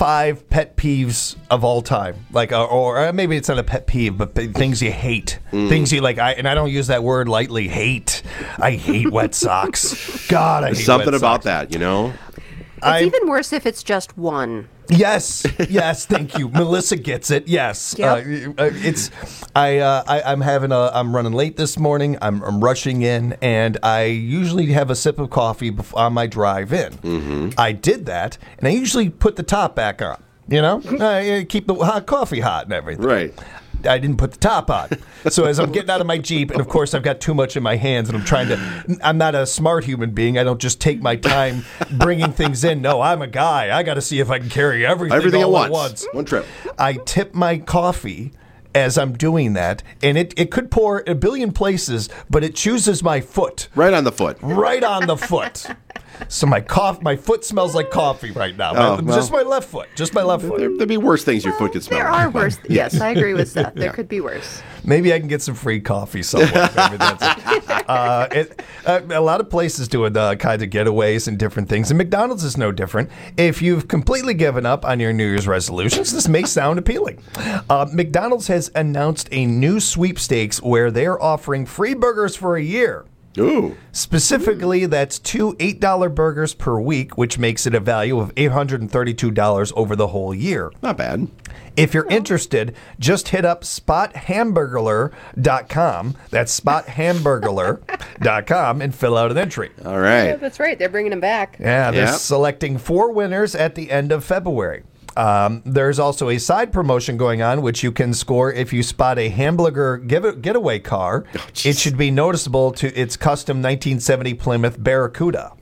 five pet peeves of all time, like, uh, or uh, maybe it's not a pet peeve, but p- things you hate, Mm. things you like. I and I don't use that word lightly. Hate. I hate wet socks. God, I hate There's something wet about socks. that, you know. It's I- even worse if it's just one. Yes, yes, thank you. Melissa gets it. Yes, Yep. uh, it's. I, uh, I I'm having a. I'm running late this morning. I'm, I'm rushing in, and I usually have a sip of coffee bef- on my drive in. Mm-hmm. I did that, and I usually put the top back on. You know, I keep the hot coffee hot and everything. Right. I didn't put the top on. So as I'm getting out of my Jeep, and of course I've got too much in my hands, and I'm trying to, I'm not a smart human being. I don't just take my time bringing things in. No, I'm a guy. I got to see if I can carry everything, Everything all at at once. once. One trip. I tip my coffee as I'm doing that, and it, it could pour a billion places, but it chooses my foot. Right on the foot. Right on the foot. So my cough, my foot smells like coffee right now. Oh, My- just well. my left foot. Just my left foot. There, there'd be worse things your foot could smell. There are worse. Yes. Yes, I agree with Seth. There Yeah. could be worse. Maybe I can get some free coffee somewhere. Maybe that's it. Uh, it uh, a lot of places doing uh, kinds of getaways and different things, and McDonald's is no different. If you've completely given up on your New Year's resolutions, this may sound appealing. Uh, McDonald's has announced a new sweepstakes where they're offering free burgers for a year. Ooh. Specifically, that's two eight dollar burgers per week, which makes it a value of eight hundred thirty-two dollars over the whole year. Not bad. If you're interested, just hit up spot hamburglar dot com. That's spot hamburglar dot com and fill out an entry. All Yeah, right. that's right. They're bringing them back. Yeah, they're Yep. selecting four winners at the end of February. Um, there's also a side promotion going on, which you can score if you spot a hamburger give- getaway car. it should be noticeable to its custom nineteen seventy Plymouth Barracuda.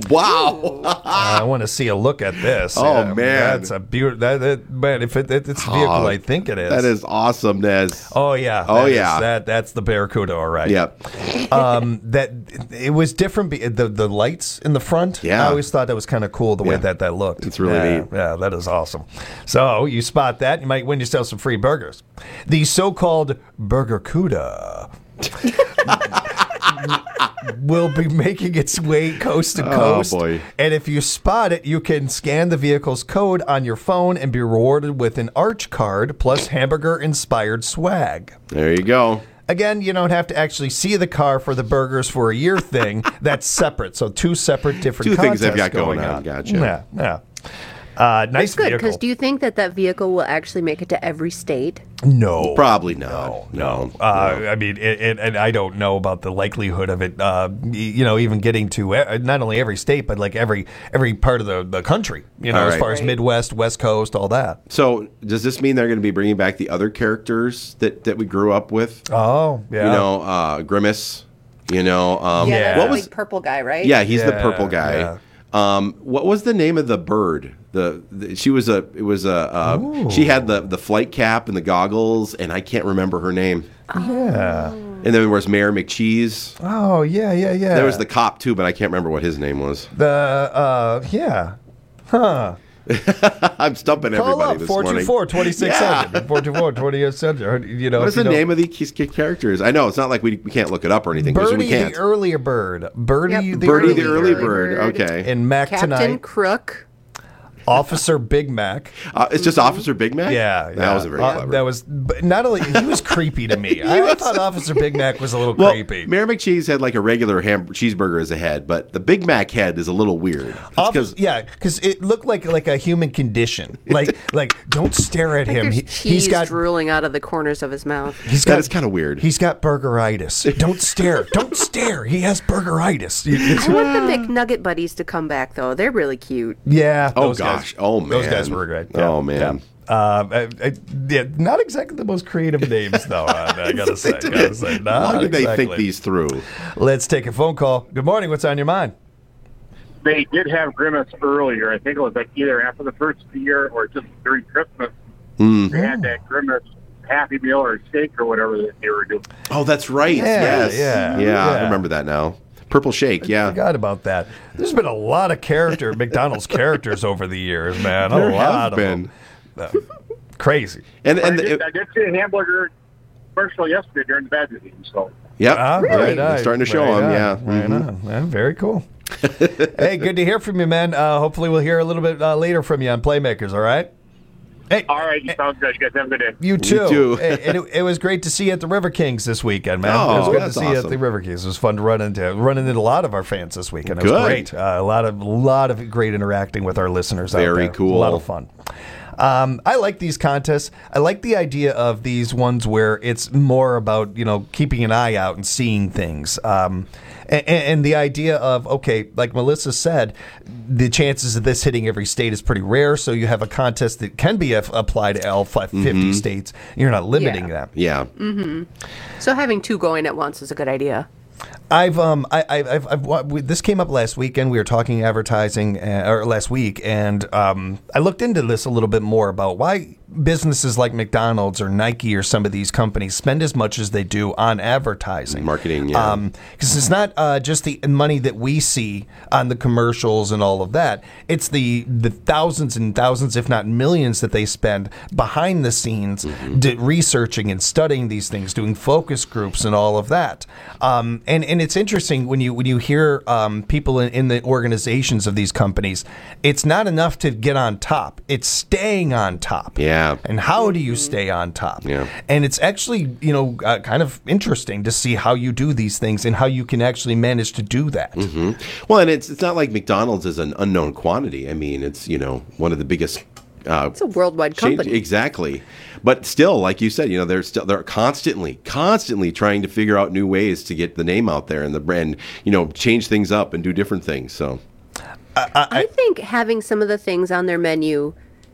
Wow. I want to see a look at this. Oh, Yeah, man. that's a beautiful. That, that, man, if it, it, it's a vehicle, Oh, I think it is. That is awesome, Nez. Oh yeah. Oh, that is- yeah. that that's the Barracuda, all right. Yep. um, that it was different. be- The the lights in the front. Yeah. I always thought that was kind of cool the way Yeah. that that looked. It's really yeah, neat. Yeah, that is awesome. So you spot that, you might win yourself some free burgers. The so-called Burgercuda will be making its way coast to Oh, coast. boy. And if you spot it, you can scan the vehicle's code on your phone and be rewarded with an Arch card plus hamburger-inspired swag. There you go. Again, you don't have to actually see the car for the burgers for a year thing. That's separate. So two separate different Two things they've contests got going on. Gotcha. Yeah, yeah. Uh, nice That's good, vehicle. because do you think that that vehicle will actually make it to every state? No, Probably not. no. Uh, I mean, it, it, and I don't know about the likelihood of it. Uh, y- you know, even getting to e- not only every state, but like every every part of the, the country. You know, All as right. far as Right. Midwest, West Coast, all that. So does this mean they're going to be bringing back the other characters that, that we grew up with? Oh, yeah. You know, uh, Grimace. You know, um, yeah, that's what the was? big purple guy, right? Yeah, he's the Yeah, purple guy. yeah. Um, what was the name of the bird? The, the she was a it was a uh, she had the the flight cap and the goggles, and I can't remember her name. Yeah. And then there was Mayor McCheese. Oh, yeah, yeah, yeah. There was the cop too, but I can't remember what his name was. the uh, yeah, huh. I'm stumping Call everybody up this four two morning. four, twenty-six hundred. four two four, twenty-six hundred. You know, What if is the you don't- name of these characters? I know it's not like we, we can't look it up or anything because we Birdie can't. the earlier bird. Birdie Yep. the Birdie early the early bird. bird. Okay. And Mac Captain Tonight. Crook. Officer Big Mac. Uh, it's just Officer Big Mac? Yeah, That yeah. wasn't very Uh, clever. that was but not only he was creepy to me. I, I thought Officer Big Mac was a little Well, creepy. Mayor McCheese had like a regular ham- cheeseburger as a head, but the Big Mac head is a little weird. It's Office, 'cause- yeah, because it looked like like a human condition. Like like don't stare at Like him. there's He, cheese he's got drooling out of the corners of his mouth. he's that got is kind of weird. he's got burgeritis. Don't stare. Don't stare. He has burgeritis. It's- I want the McNugget buddies to come back, though. They're really cute. yeah. Oh, those gosh. Guys, Oh, man. Those guys were great. Oh, man. Yeah. Um, I, I, yeah, not exactly the most creative names, though. Uh, I gotta say, gotta say, not Why did they exactly. think these through? Let's take a phone call. Good morning. What's on your mind? They did have Grimace earlier. I think it was like either after the first of the year or just during Christmas. Mm. They had that Grimace Happy Meal or steak or whatever that they were doing. Oh, that's right. Yeah, yes. yeah, yeah. I yeah. remember that now. Purple Shake, yeah. I forgot about that. There's been a lot of character McDonald's characters over the years, man. A There lot have of been. them. Uh, crazy. And and I, did, the, I did see a hamburger commercial yesterday during the Badger game. So yep, Ah, right. right They're on. starting to show Right them. on. Yeah, Right Mhm. on. Yeah, very cool. Hey, good to hear from you, man. Uh, hopefully we'll hear a little bit uh, later from you on Playmakers, all right? Hey, all right, you sound good. You guys have a good day. You too. You too. Hey, and it, it was great to see you at the River Kings this weekend, man. Oh, it was good to that's see you at awesome. the River Kings. It was fun to run into run into a lot of our fans this weekend. It was Good. great. Uh, a lot of lot of great interacting with our listeners out there. Very cool. A lot of fun. Um, I like these contests. I like the idea of these ones where it's more about, you know, keeping an eye out and seeing things. Um, and, and the idea of, okay, like Melissa said, the chances of this hitting every state is pretty rare. So you have a contest that can be af- applied to all fifty Mhm. states. You're not limiting Yeah. that. Yeah. Mm-hmm. So having two going at once is a good idea. I've um I I've, I've, I've wa- we, this came up last weekend. We were talking advertising uh, or last week, and um I looked into this a little bit more about why businesses like McDonald's or Nike or some of these companies spend as much as they do on advertising, marketing. Yeah. Um, because it's not uh, just the money that we see on the commercials and all of that. It's the the thousands and thousands, if not millions, that they spend behind the scenes, d- researching and studying these things, doing focus groups and all of that. Um, and and it's interesting when you when you hear um, people in, in the organizations of these companies. It's not enough to get on top. It's staying on top. Yeah. And how do you stay on top? Yeah. And it's actually, you know, uh, kind of interesting to see how you do these things and how you can actually manage to do that. hmm Well, and it's it's not like McDonald's is an unknown quantity. I mean, it's, you know, one of the biggest. Uh, It's a worldwide change- company. Exactly. But still, like you said, you know, they're still they're constantly, constantly trying to figure out new ways to get the name out there and the brand, you know, change things up and do different things. So, I, I, I think having some of the things on their menu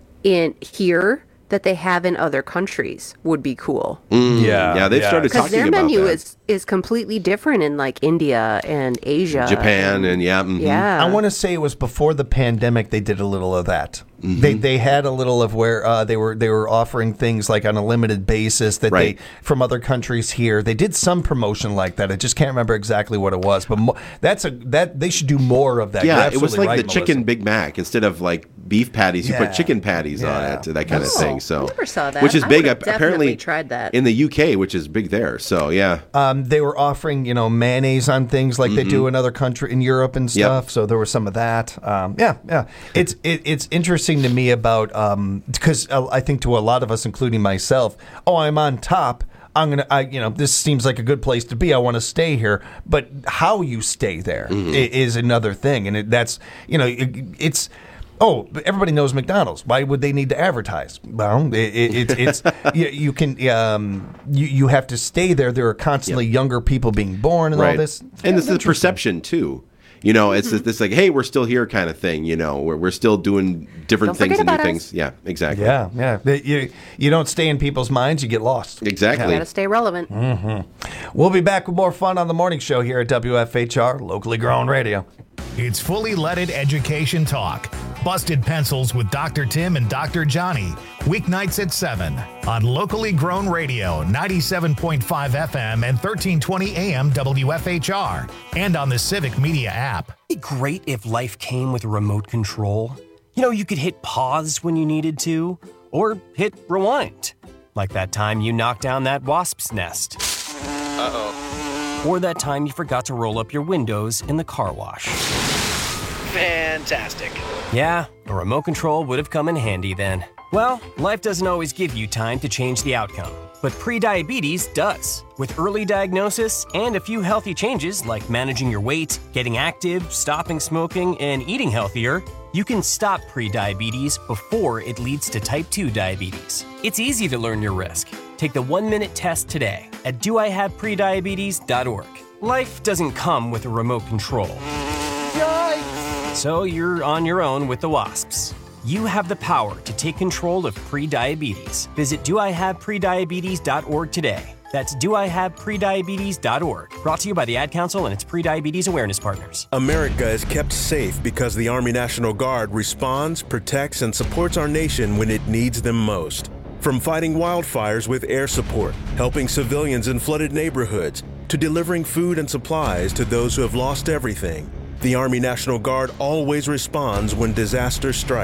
in here that they have in other countries would be cool. mm, Yeah, yeah, they've yeah. started Because talking their about menu that. is is completely different in like India and Asia, Japan and yeah, mhm. yeah. I want to say it was before the pandemic. They did a little of that. Mm-hmm. They they had a little of where uh, they were they were offering things like on a limited basis that Right. they from other countries here. They did some promotion like that. I just can't remember exactly what it was, but mo- that's a that they should do more of that. You're Yeah, it was absolutely like right, the chicken Melissa. Big Mac instead of like beef patties. You Yeah. put chicken patties on Yeah. it, that kind of Oh, thing. So, I never saw that. which is I big. would've ap- Apparently, definitely tried that. in the U K, which is big there. So, yeah. Um, they were offering, you know, mayonnaise on things like they do in other country in Europe and Mm-hmm. Yep. stuff. So there was some of that. Um, yeah, yeah. It's it, it's interesting to me about because uh, I think to a lot of us, including myself, oh, I'm on top. I'm gonna, I, you know, this seems like a good place to be. I want to stay here, but how you stay there i- Mm-hmm. is another thing, and it, that's, you know, it, it's. Oh, but everybody knows McDonald's. Why would they need to advertise? Well, it, it, it's it's you, you can um, you you have to stay there. There are constantly younger people being born and all this. And it's the perception too. You know, it's this, this like, hey, we're still here kind of thing. You know, we're we're still doing different Don't things forget and new about us. things. Yeah, exactly. Yeah, yeah. But You you don't stay in people's minds. You get lost. Exactly. Gotta stay relevant. Mm-hmm. We'll be back with more fun on the morning show here at W F H R, locally grown radio. It's fully leaded education talk. Busted Pencils with Doctor Tim and Doctor Johnny. Weeknights at seven on locally grown radio, ninety-seven point five F M and thirteen twenty A M W F H R. And on the Civic Media app. It'd be great if life came with a remote control. You know, you could hit pause when you needed to, or hit rewind. Like that time you knocked down that wasp's nest. Uh-oh. Or that time you forgot to roll up your windows in the car wash. Fantastic. Yeah, a remote control would have come in handy then. Well, life doesn't always give you time to change the outcome, but prediabetes does. With early diagnosis and a few healthy changes like managing your weight, getting active, stopping smoking, and eating healthier, you can stop prediabetes before it leads to type two diabetes. It's easy to learn your risk. Take the one-minute test today at do I have prediabetes dot org. Life doesn't come with a remote control. So you're on your own with the wasps. You have the power to take control of prediabetes. Visit do I have prediabetes dot org today. That's do I have prediabetes dot org. Brought to you by the Ad Council and its prediabetes awareness partners. America is kept safe because the Army National Guard responds, protects, and supports our nation when it needs them most. From fighting wildfires with air support, helping civilians in flooded neighborhoods, to delivering food and supplies to those who have lost everything, the Army National Guard always responds when disaster strikes.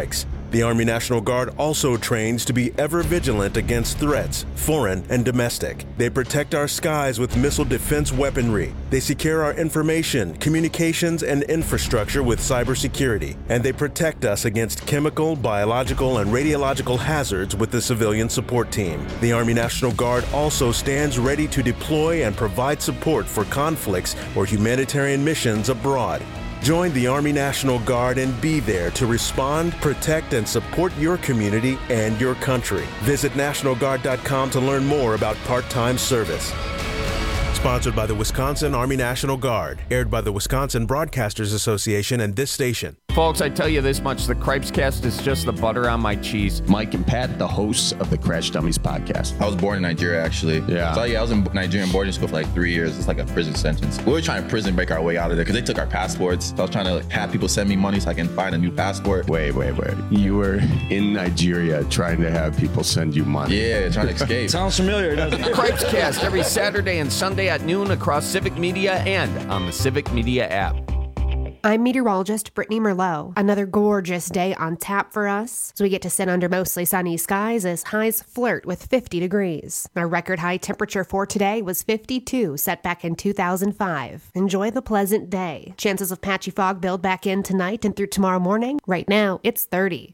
The Army National Guard also trains to be ever vigilant against threats, foreign and domestic. They protect our skies with missile defense weaponry. They secure our information, communications, and infrastructure with cybersecurity. And they protect us against chemical, biological, and radiological hazards with the civilian support team. The Army National Guard also stands ready to deploy and provide support for conflicts or humanitarian missions abroad. Join the Army National Guard and be there to respond, protect, and support your community and your country. Visit National Guard dot com to learn more about part-time service. Sponsored by the Wisconsin Army National Guard. Aired by the Wisconsin Broadcasters Association and this station. Folks, I tell you this much, the Cripescast is just the butter on my cheese. Mike and Pat, the hosts of the Crash Dummies podcast. I was born in Nigeria, actually. Yeah. So, yeah, I was in Nigerian boarding school for like three years. It's like a prison sentence. We were trying to prison break our way out of there because they took our passports. So I was trying to like, have people send me money so I can find a new passport. Wait, wait, wait. You were in Nigeria trying to have people send you money. Yeah, trying to escape. Sounds familiar, doesn't it? Cripescast every Saturday and Sunday at noon across Civic Media and on the Civic Media app. I'm meteorologist Brittany Merlot. Another gorgeous day on tap for us, as we get to sit under mostly sunny skies as highs flirt with fifty degrees. Our record high temperature for today was fifty-two, set back in two thousand five. Enjoy the pleasant day. Chances of patchy fog build back in tonight and through tomorrow morning. Right now, it's thirty.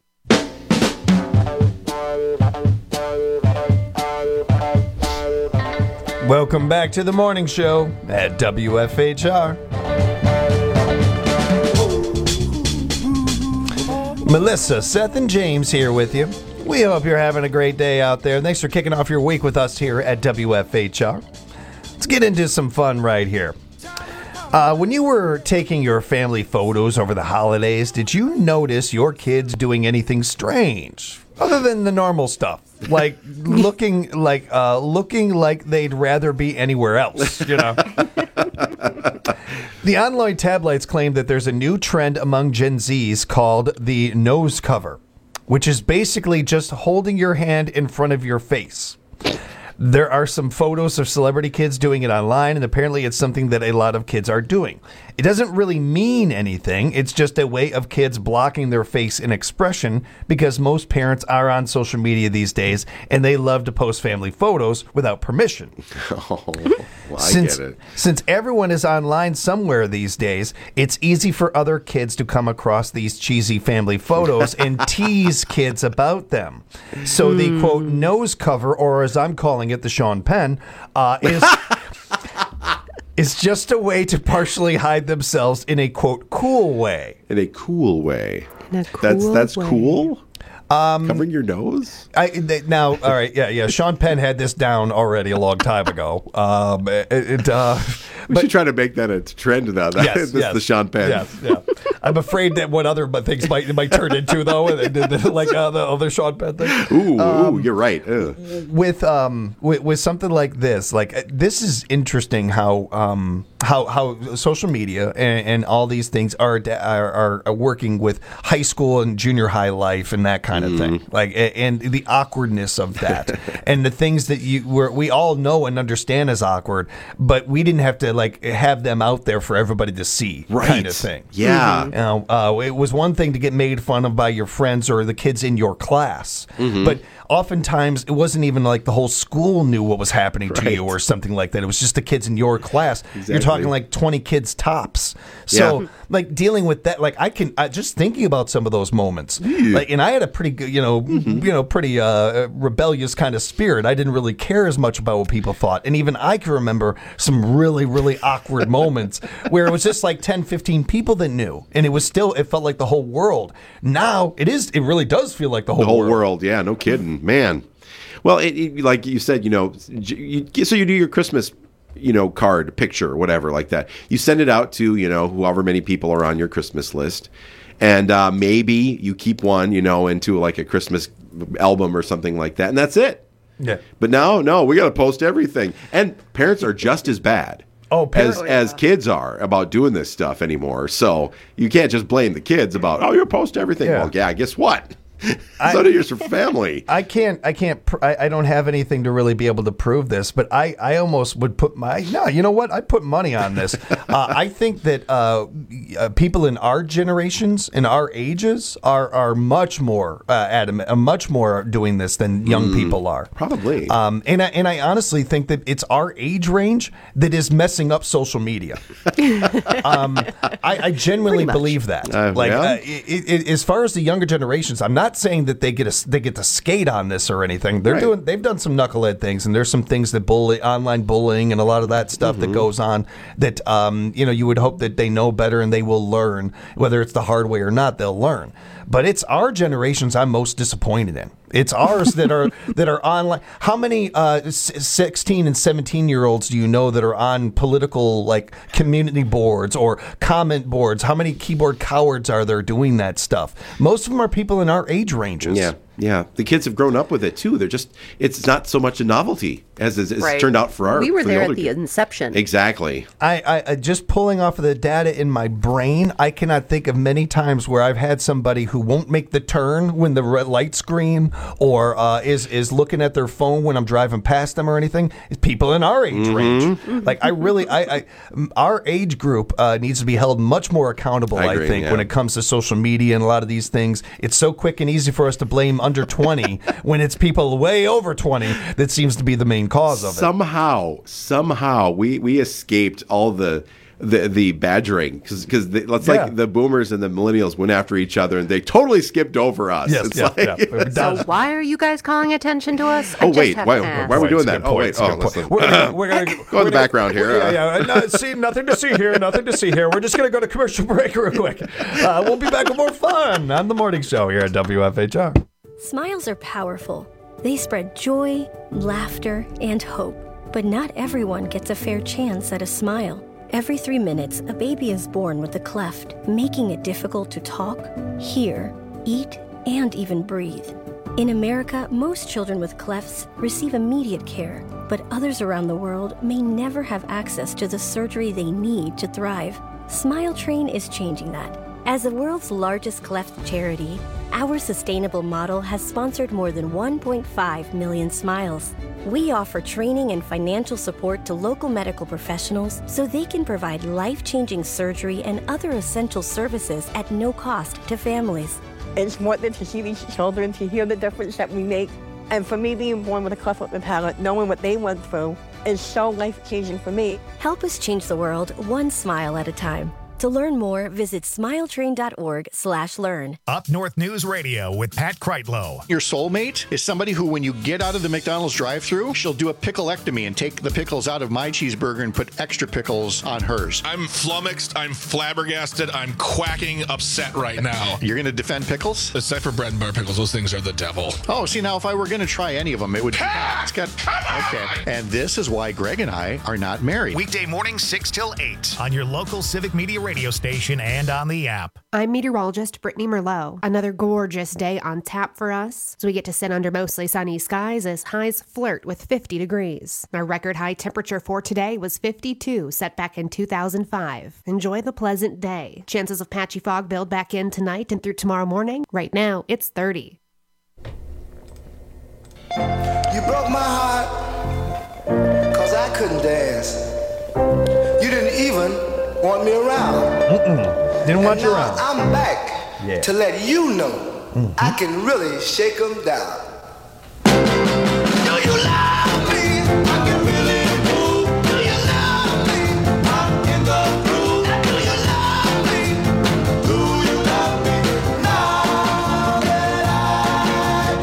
Welcome back to the morning show at W F H R. Melissa, Seth, and James here with you. We hope you're having a great day out there. Thanks for kicking off your week with us here at W F H R. Let's get into some fun right here. Uh, when you were taking your family photos over the holidays, did you notice your kids doing anything strange other than the normal stuff, like looking like uh, looking like they'd rather be anywhere else? You know. The online tabloids claim that there's a new trend among Gen Zs called the nose cover, which is basically just holding your hand in front of your face. There are some photos of celebrity kids doing it online, and apparently it's something that a lot of kids are doing. It doesn't really mean anything. It's just a way of kids blocking their face in expression because most parents are on social media these days, and they love to post family photos without permission. Oh, well, I since, get it. Since everyone is online somewhere these days, it's easy for other kids to come across these cheesy family photos and tease kids about them. So Hmm. the, quote, nose cover, or as I'm calling it, the Sean Penn, uh, is... is just a way to partially hide themselves in a, quote, cool way. In a cool way. In a That's cool that's way. cool. Um, Covering your nose? I they, now, all right, yeah, yeah. Sean Penn had this down already a long time ago. Um, it, it, uh, We but, should try to make that a trend now. That, Yes, this yes. is the Sean Penn. Yes, yeah. I'm afraid that what other but things might it might turn into though, like uh, the other Sean Penn thing. Ooh, Um, ooh, you're right. Ugh. With um with, with something like this, like uh, this is interesting how um how how social media and, and all these things are, are are working with high school and junior high life and that kind of thing. Like a- and the awkwardness of that and the things that you were we all know and understand as awkward, but we didn't have to like have them out there for everybody to see, Right. kind of thing. Yeah. You know, uh, it was one thing to get made fun of by your friends or the kids in your class, Mhm. but oftentimes it wasn't even like the whole school knew what was happening to Right. you or something like that. It was just the kids in your class. You're Exactly. talking like twenty kids tops. So Yeah. like dealing with that, like I can uh, just thinking about some of those moments. Like, and I had a pretty good, you know, you know, pretty uh, rebellious kind of spirit. I didn't really care as much about what people thought, and even I can remember some really, really awkward moments where it was just like ten, fifteen people that knew, and it was still it felt like the whole world. Now it is, it really does feel like the whole The whole world. world. Yeah, no kidding, man. Well, it, it, like you said, you know, you, so you do your Christmas, you know, card, picture, or whatever like that. You send it out to, you know, however many people are on your Christmas list. And uh, maybe you keep one, you know, into like a Christmas album or something like that. And that's it. Yeah. But now, no, we got to post everything. And parents are just as bad. Oh, as as kids are about doing this stuff anymore. So you can't just blame the kids about, oh, you post everything. Yeah. Well, yeah, guess what? So do your family. I can't. I can't. Pr- I, I don't have anything to really be able to prove this, but I, I almost would put my. No, you know what? I put money on this. uh, I think that uh, uh, people in our generations, in our ages, are are much more uh, adamant, uh, much more doing this than young Mm, people are. Probably. Um, and I, and I honestly think that it's our age range that is messing up social media. um, I, I genuinely believe that. Uh, like, yeah? uh, it, it, as far as the younger generations, I'm not saying that they get a, they get to skate on this or anything. They're Right. doing they've done some knucklehead things, and there's some things that bully online bullying and a lot of that stuff that goes on that um, you know you would hope that they know better and they will learn, whether it's the hard way or not. They'll learn. But it's our generations I'm most disappointed in. It's ours that are that are online. How many uh, sixteen and seventeen year olds do you know that are on political like community boards or comment boards? How many keyboard cowards are there doing that stuff? Most of them are people in our age ranges. Yeah, yeah. The kids have grown up with it too. They're just it's not so much a novelty as it's Right. turned out for our. We were for there older at the kids. inception. Exactly. I, I, I just pulling off of the data in my brain, I cannot think of many times where I've had somebody who won't make the turn when the red light's green, or uh, is is looking at their phone when I'm driving past them or anything. It's people in our age Mm-hmm. range. Like I really, I, I our age group uh, needs to be held much more accountable. I I, agree, think yeah. when it comes to social media and a lot of these things, it's so quick and easy for us to blame under twenty when it's people way over twenty that seems to be the main cause of it. Somehow, somehow, we we escaped all the. The the badgering because because it's Yeah. like the boomers and the millennials went after each other and they totally skipped over us. Yes, it's yeah, like, yeah. So why are you guys calling attention to us? I Oh just wait, have why, to ask. why are we Point, doing it's a that? good Oh point, wait, it's a oh good let's point. We're gonna, we're gonna go in the background here. Yeah, uh, yeah. No, see, nothing to see here. Nothing to see here. We're just gonna go to commercial break real quick. Uh, we'll be back with more fun on the morning show here at W F H R. Smiles are powerful. They spread joy, laughter, and hope. But not everyone gets a fair chance at a smile. Every three minutes, a baby is born with a cleft, making it difficult to talk, hear, eat, and even breathe. In America, most children with clefts receive immediate care, but others around the world may never have access to the surgery they need to thrive. Smile Train is changing that. As the world's largest cleft charity, our sustainable model has sponsored more than one point five million smiles. We offer training and financial support to local medical professionals so they can provide life-changing surgery and other essential services at no cost to families. It's worth it to see these children, to hear the difference that we make. And for me, being born with a cleft lip and palate, knowing what they went through, is so life-changing for me. Help us change the world one smile at a time. To learn more, visit smiletrain.org slash learn. Up North News Radio with Pat Kreitlow. Your soulmate is somebody who, when you get out of the McDonald's drive-thru, she'll do a picklectomy and take the pickles out of my cheeseburger and put extra pickles on hers. I'm flummoxed, I'm flabbergasted, I'm quacking upset right now. You're going to defend pickles? Except for bread and butter pickles, those things are the devil. Oh, see, now if I were going to try any of them, it would... It's got... Okay. And this is why Greg and I are not married. Weekday morning six till eight on your local Civic Media radio station and on the app. I'm meteorologist Brittany Merlot. Another gorgeous day on tap for us, so we get to sit under mostly sunny skies as highs flirt with fifty degrees. Our record high temperature for today was fifty-two, set back in two thousand five. Enjoy the pleasant day. Chances of patchy fog build back in tonight and through tomorrow morning. Right now, it's thirty. You broke my heart, cause I couldn't dance. You didn't even want me around. Mm-mm. Didn't want and you now around. I'm back Yeah. to let you know Mm-hmm. I can really shake them down. Do you love me? I can really move. Do you love me? I'm in the groove. Do you love me? Do you love me? Now that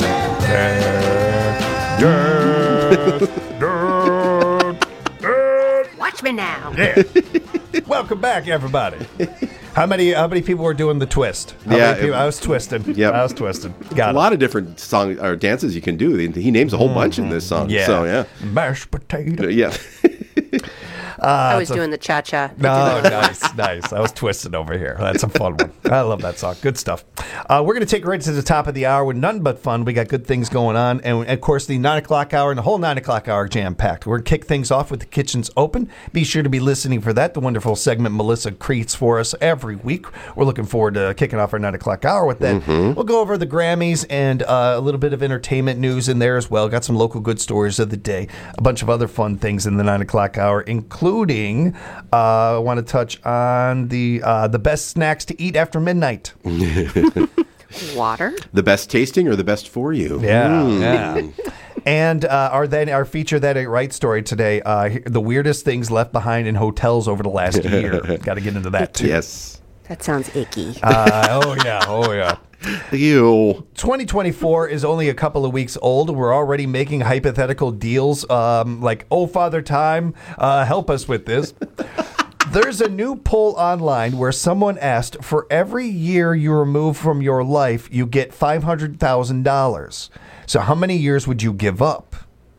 I've been Watch me now. Yeah. Welcome back, everybody. How many how many people were doing the twist? How Yeah, many people? it- I was twisting. Yep. I was twisting. a Got it. lot of different song or dances you can do. He names a whole bunch in this song. Yeah. So yeah, Mashed potato. yeah. I was it's a- doing the cha-cha. No, nice, nice. I was twisted over here. That's a fun one. I love that song. Good stuff. Uh, we're going to take it right to the top of the hour with none but fun. We got good things going on. And, of course, the nine o'clock hour and the whole nine o'clock hour jam-packed. We're going to kick things off with the kitchens open. Be sure to be listening for that, the wonderful segment Melissa creates for us every week. We're looking forward to kicking off our nine o'clock hour with that. Mhm. We'll go over the Grammys and uh, a little bit of entertainment news in there as well. Got some local good stories of the day. A bunch of other fun things in the nine o'clock hour, including uh, I want to touch on the uh, the best snacks to eat after midnight. Water? The best tasting or the best for you? Yeah, Mm. yeah. And uh, our then our feature that ain't right story today. Uh, the weirdest things left behind in hotels over the last year. Got to get into that too. Yes. That sounds icky. Uh, oh yeah, oh yeah. Ew. twenty twenty-four is only a couple of weeks old. We're already making hypothetical deals um, like, oh, Father Time, uh, help us with this. There's a new poll online where someone asked, for every year you remove from your life, you get five hundred thousand dollars. So how many years would you give up?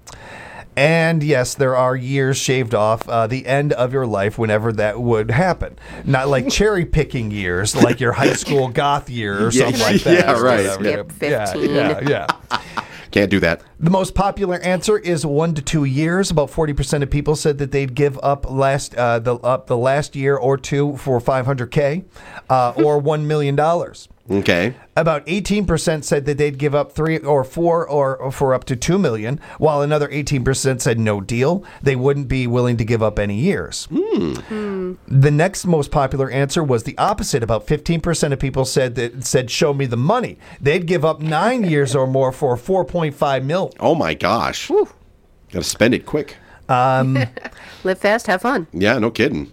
And yes, there are years shaved off uh, the end of your life whenever that would happen. Not like cherry picking years, like your high school goth year or Yeah, something like that. yeah, or right. whatever. Skip Yeah, fifteen. Yeah, yeah, yeah. Can't do that. The most popular answer is one to two years. About forty percent of people said that they'd give up last uh, the up the last year or two for five hundred K uh, or one million dollars. Okay. About eighteen percent said that they'd give up three or four or, or for up to two million, while another eighteen percent said no deal. They wouldn't be willing to give up any years. Hmm. The next most popular answer was the opposite. About fifteen percent of people said that said show me the money. They'd give up nine years or more for four point five mil. Oh my gosh. Got to spend it quick. Um, Live fast, have fun. Yeah, no kidding.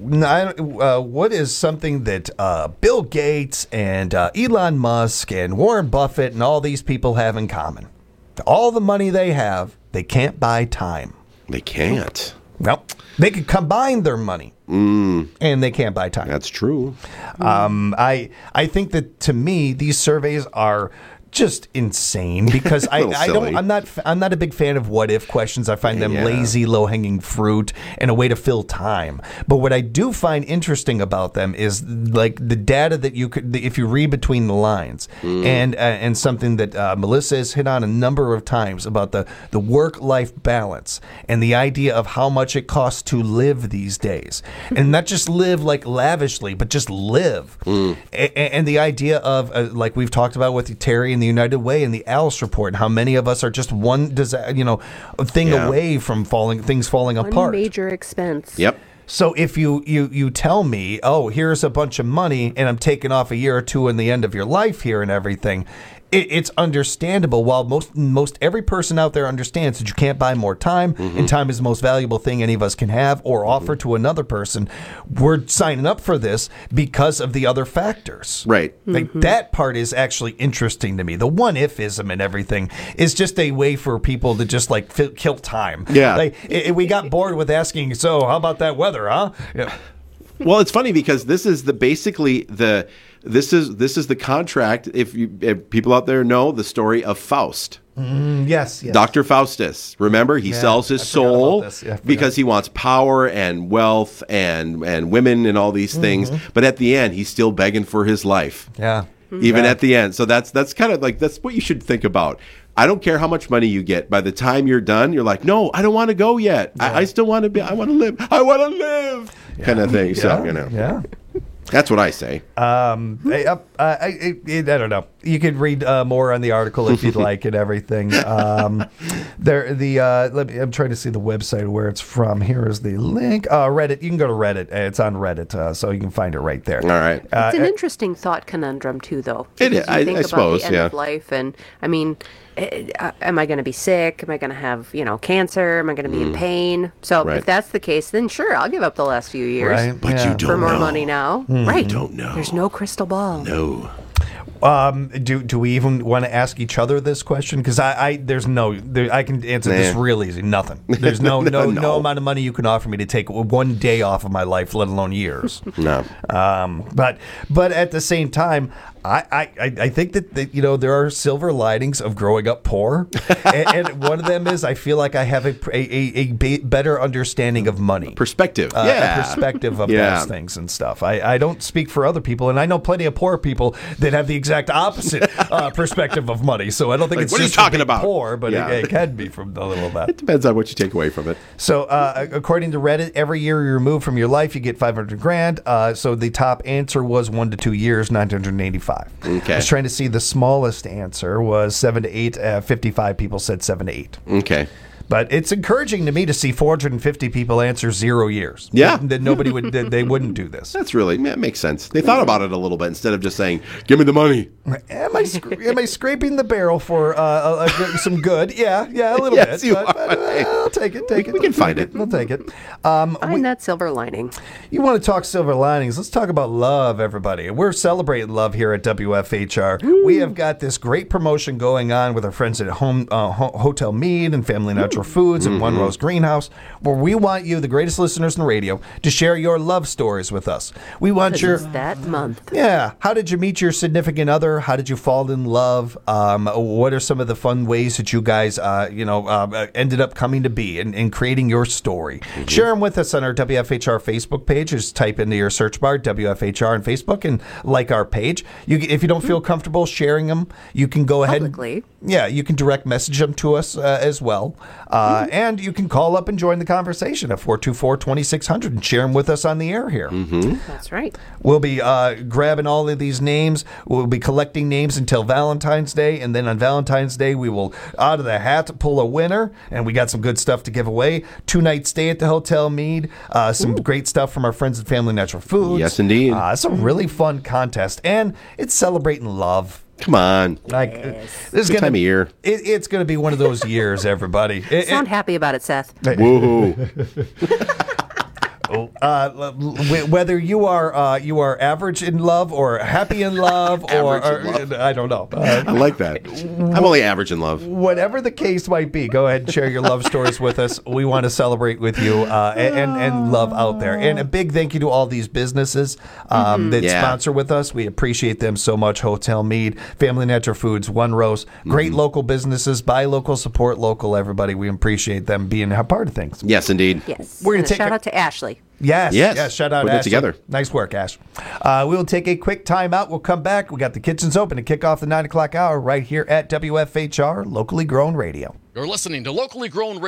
I, uh, what is something that uh, Bill Gates and uh, Elon Musk and Warren Buffett and all these people have in common? All the money they have, they can't buy time. They can't. Nope. They could combine their money, Mm. and they can't buy time. That's true. Um, I I think that to me these surveys are just insane because I, little I silly. don't I'm not I'm not a big fan of what if questions. I find them Yeah. lazy, low hanging fruit, and a way to fill time. But what I do find interesting about them is like the data that you could, if you read between the lines, Mm. and uh, and something that uh, Melissa has hit on a number of times about the the work life balance and the idea of how much it costs to live these days, and not just live like lavishly, but just live. Mm. A- a- and the idea of uh, like we've talked about with Terry and the United Way and the Alice Report, how many of us are just one disa- you know thing Yeah. away from falling things falling One apart. major expense. Yep. So if you, you you tell me, oh, here's a bunch of money and I'm taking off a year or two in the end of your life here and everything, it, it's understandable. While most most every person out there understands that you can't buy more time, Mm-hmm. and time is the most valuable thing any of us can have or offer to another person, we're signing up for this because of the other factors. Right. Like that part is actually interesting to me. The one ifism and everything is just a way for people to just like fi- kill time. Yeah. Like i- i- we got bored with asking, so how about that weather, huh? Yeah. Well, it's funny because this is the basically the this is this is the contract. If you if people out there know the story of Faust. Mm, yes, yes. Doctor Faustus. Remember, he Yeah, sells his I forgot about soul this. Yeah, I forgot. because he wants power and wealth and and women and all these things. Mhm. But at the end, he's still begging for his life. Yeah. Even Yeah. at the end. So that's that's kind of like that's what you should think about. I don't care how much money you get. By the time you're done, you're like, no, I don't want to go yet. I, I still want to be. I want to live. I want to live. Kind of thing. So Yeah, you know. yeah. That's what I say. Um, I, uh, I, I, I don't know. You could read uh, more on the article if you'd like and everything. Um, there, the uh, let me. I'm trying to see the website where it's from. Here is the link. Uh, Reddit. You can go to Reddit. It's on Reddit, uh, so you can find it right there. All right. Uh, It's an interesting thought conundrum too, though. It because is. you I- think I about suppose, the end yeah. of life, and I mean, eh, eh, am I going to be sick? Am I going to have you know cancer? Am I going to be in pain? So Right. if that's the case, then sure, I'll give up the last few years Right, But yeah. you don't for more know. money now. Mm. Right? You don't know. There's no crystal ball. No. Um, do do we even want to ask each other this question? Because I, I there's no there, I can answer this Nah. real easy. Nothing. There's no no, No, no no. amount of money you can offer me to take one day off of my life, let alone years. No. Um, but but at the same time, I, I, I think that, that you know there are silver linings of growing up poor, and, and one of them is I feel like I have a a, a, a be- better understanding of money, perspective, uh, yeah, a perspective of Yeah. those things and stuff. I, I don't speak for other people, and I know plenty of poor people that have the exact opposite uh, perspective of money. So I don't think Like, it's what are you just from talking being about? poor, but Yeah. it, it can be from a little bit. It depends on what you take away from it. So, uh, according to Reddit, every year you remove from your life, you get five hundred grand. Uh, so the top answer was one to two years, nine hundred eighty-five. Okay. I was trying to see the smallest answer was seven to eight. Uh, fifty-five people said seven to eight. Okay. But it's encouraging to me to see four hundred fifty people answer zero years. Yeah. That, that nobody would, that they wouldn't do this. That's really, that makes sense. They thought about it a little bit instead of just saying, give me the money. Am I sc- am I scraping the barrel for uh, uh, uh, some good? Yeah, yeah, a little Yes, bit. you but, are. but, uh, I'll take it. Take it. We can find it. We'll take it. Um, Find that silver lining. You want to talk silver linings? Let's talk about love, everybody. We're celebrating love here at W F H R. We have got this great promotion going on with our friends at Home uh, Ho- Hotel Mead and Family Natural Foods and One Rose Greenhouse, where we want you, the greatest listeners in the radio, to share your love stories with us. We want 'Cause your it's that month. yeah. How did you meet your significant other? How did you fall in love? Um, what are some of the fun ways that you guys, uh, you know, uh, ended up coming to be and, and creating your story? Share them with us on our W F H R Facebook page. Just type into your search bar W F H R on Facebook and like our page. You, if you don't feel comfortable sharing them, you can go ahead. Publicly. And, yeah, you can direct message them to us uh, as well, uh, and you can call up and join the conversation at four two four, two six zero zero and share them with us on the air here. Mm-hmm. That's right. We'll be uh, grabbing all of these names. We'll be collecting names until Valentine's Day, and then on Valentine's Day, we will, out of the hat, pull a winner, and we got some good stuff to give away. Two-night stay at the Hotel Mead, uh, some great stuff from our friends at Family Natural Foods. Yes, indeed. Uh, it's a really fun contest, and it's celebrating love. Come on. Like, this is Good gonna, time of year. It, it's going to be one of those years, everybody. It- Sound it- happy about it, Seth. Woohoo. Uh, wh- whether you are uh, you are average in love or happy in love or, Average in or- I don't know. Uh, I like that. I'm only average in love. whatever the case might be, go ahead and share your love stories with us. We want to celebrate with you uh, and and love out there. And a big thank you to all these businesses um, that Yeah. sponsor with us. We appreciate them so much. Hotel Mead, Family Natural Foods, One Rose, great local businesses. Buy local, support local. Everybody, we appreciate them being a part of things. Yes, indeed. Yes. We're gonna And a take shout a- out to Ashley. Yes, Yes. yes. Shout out, Putting it Ashley. together. Nice work, Ash. Uh, we will take a quick time out. We'll come back. We got the kitchens open to kick off the nine o'clock hour right here at W F H R, locally grown radio. You're listening to Locally Grown Radio.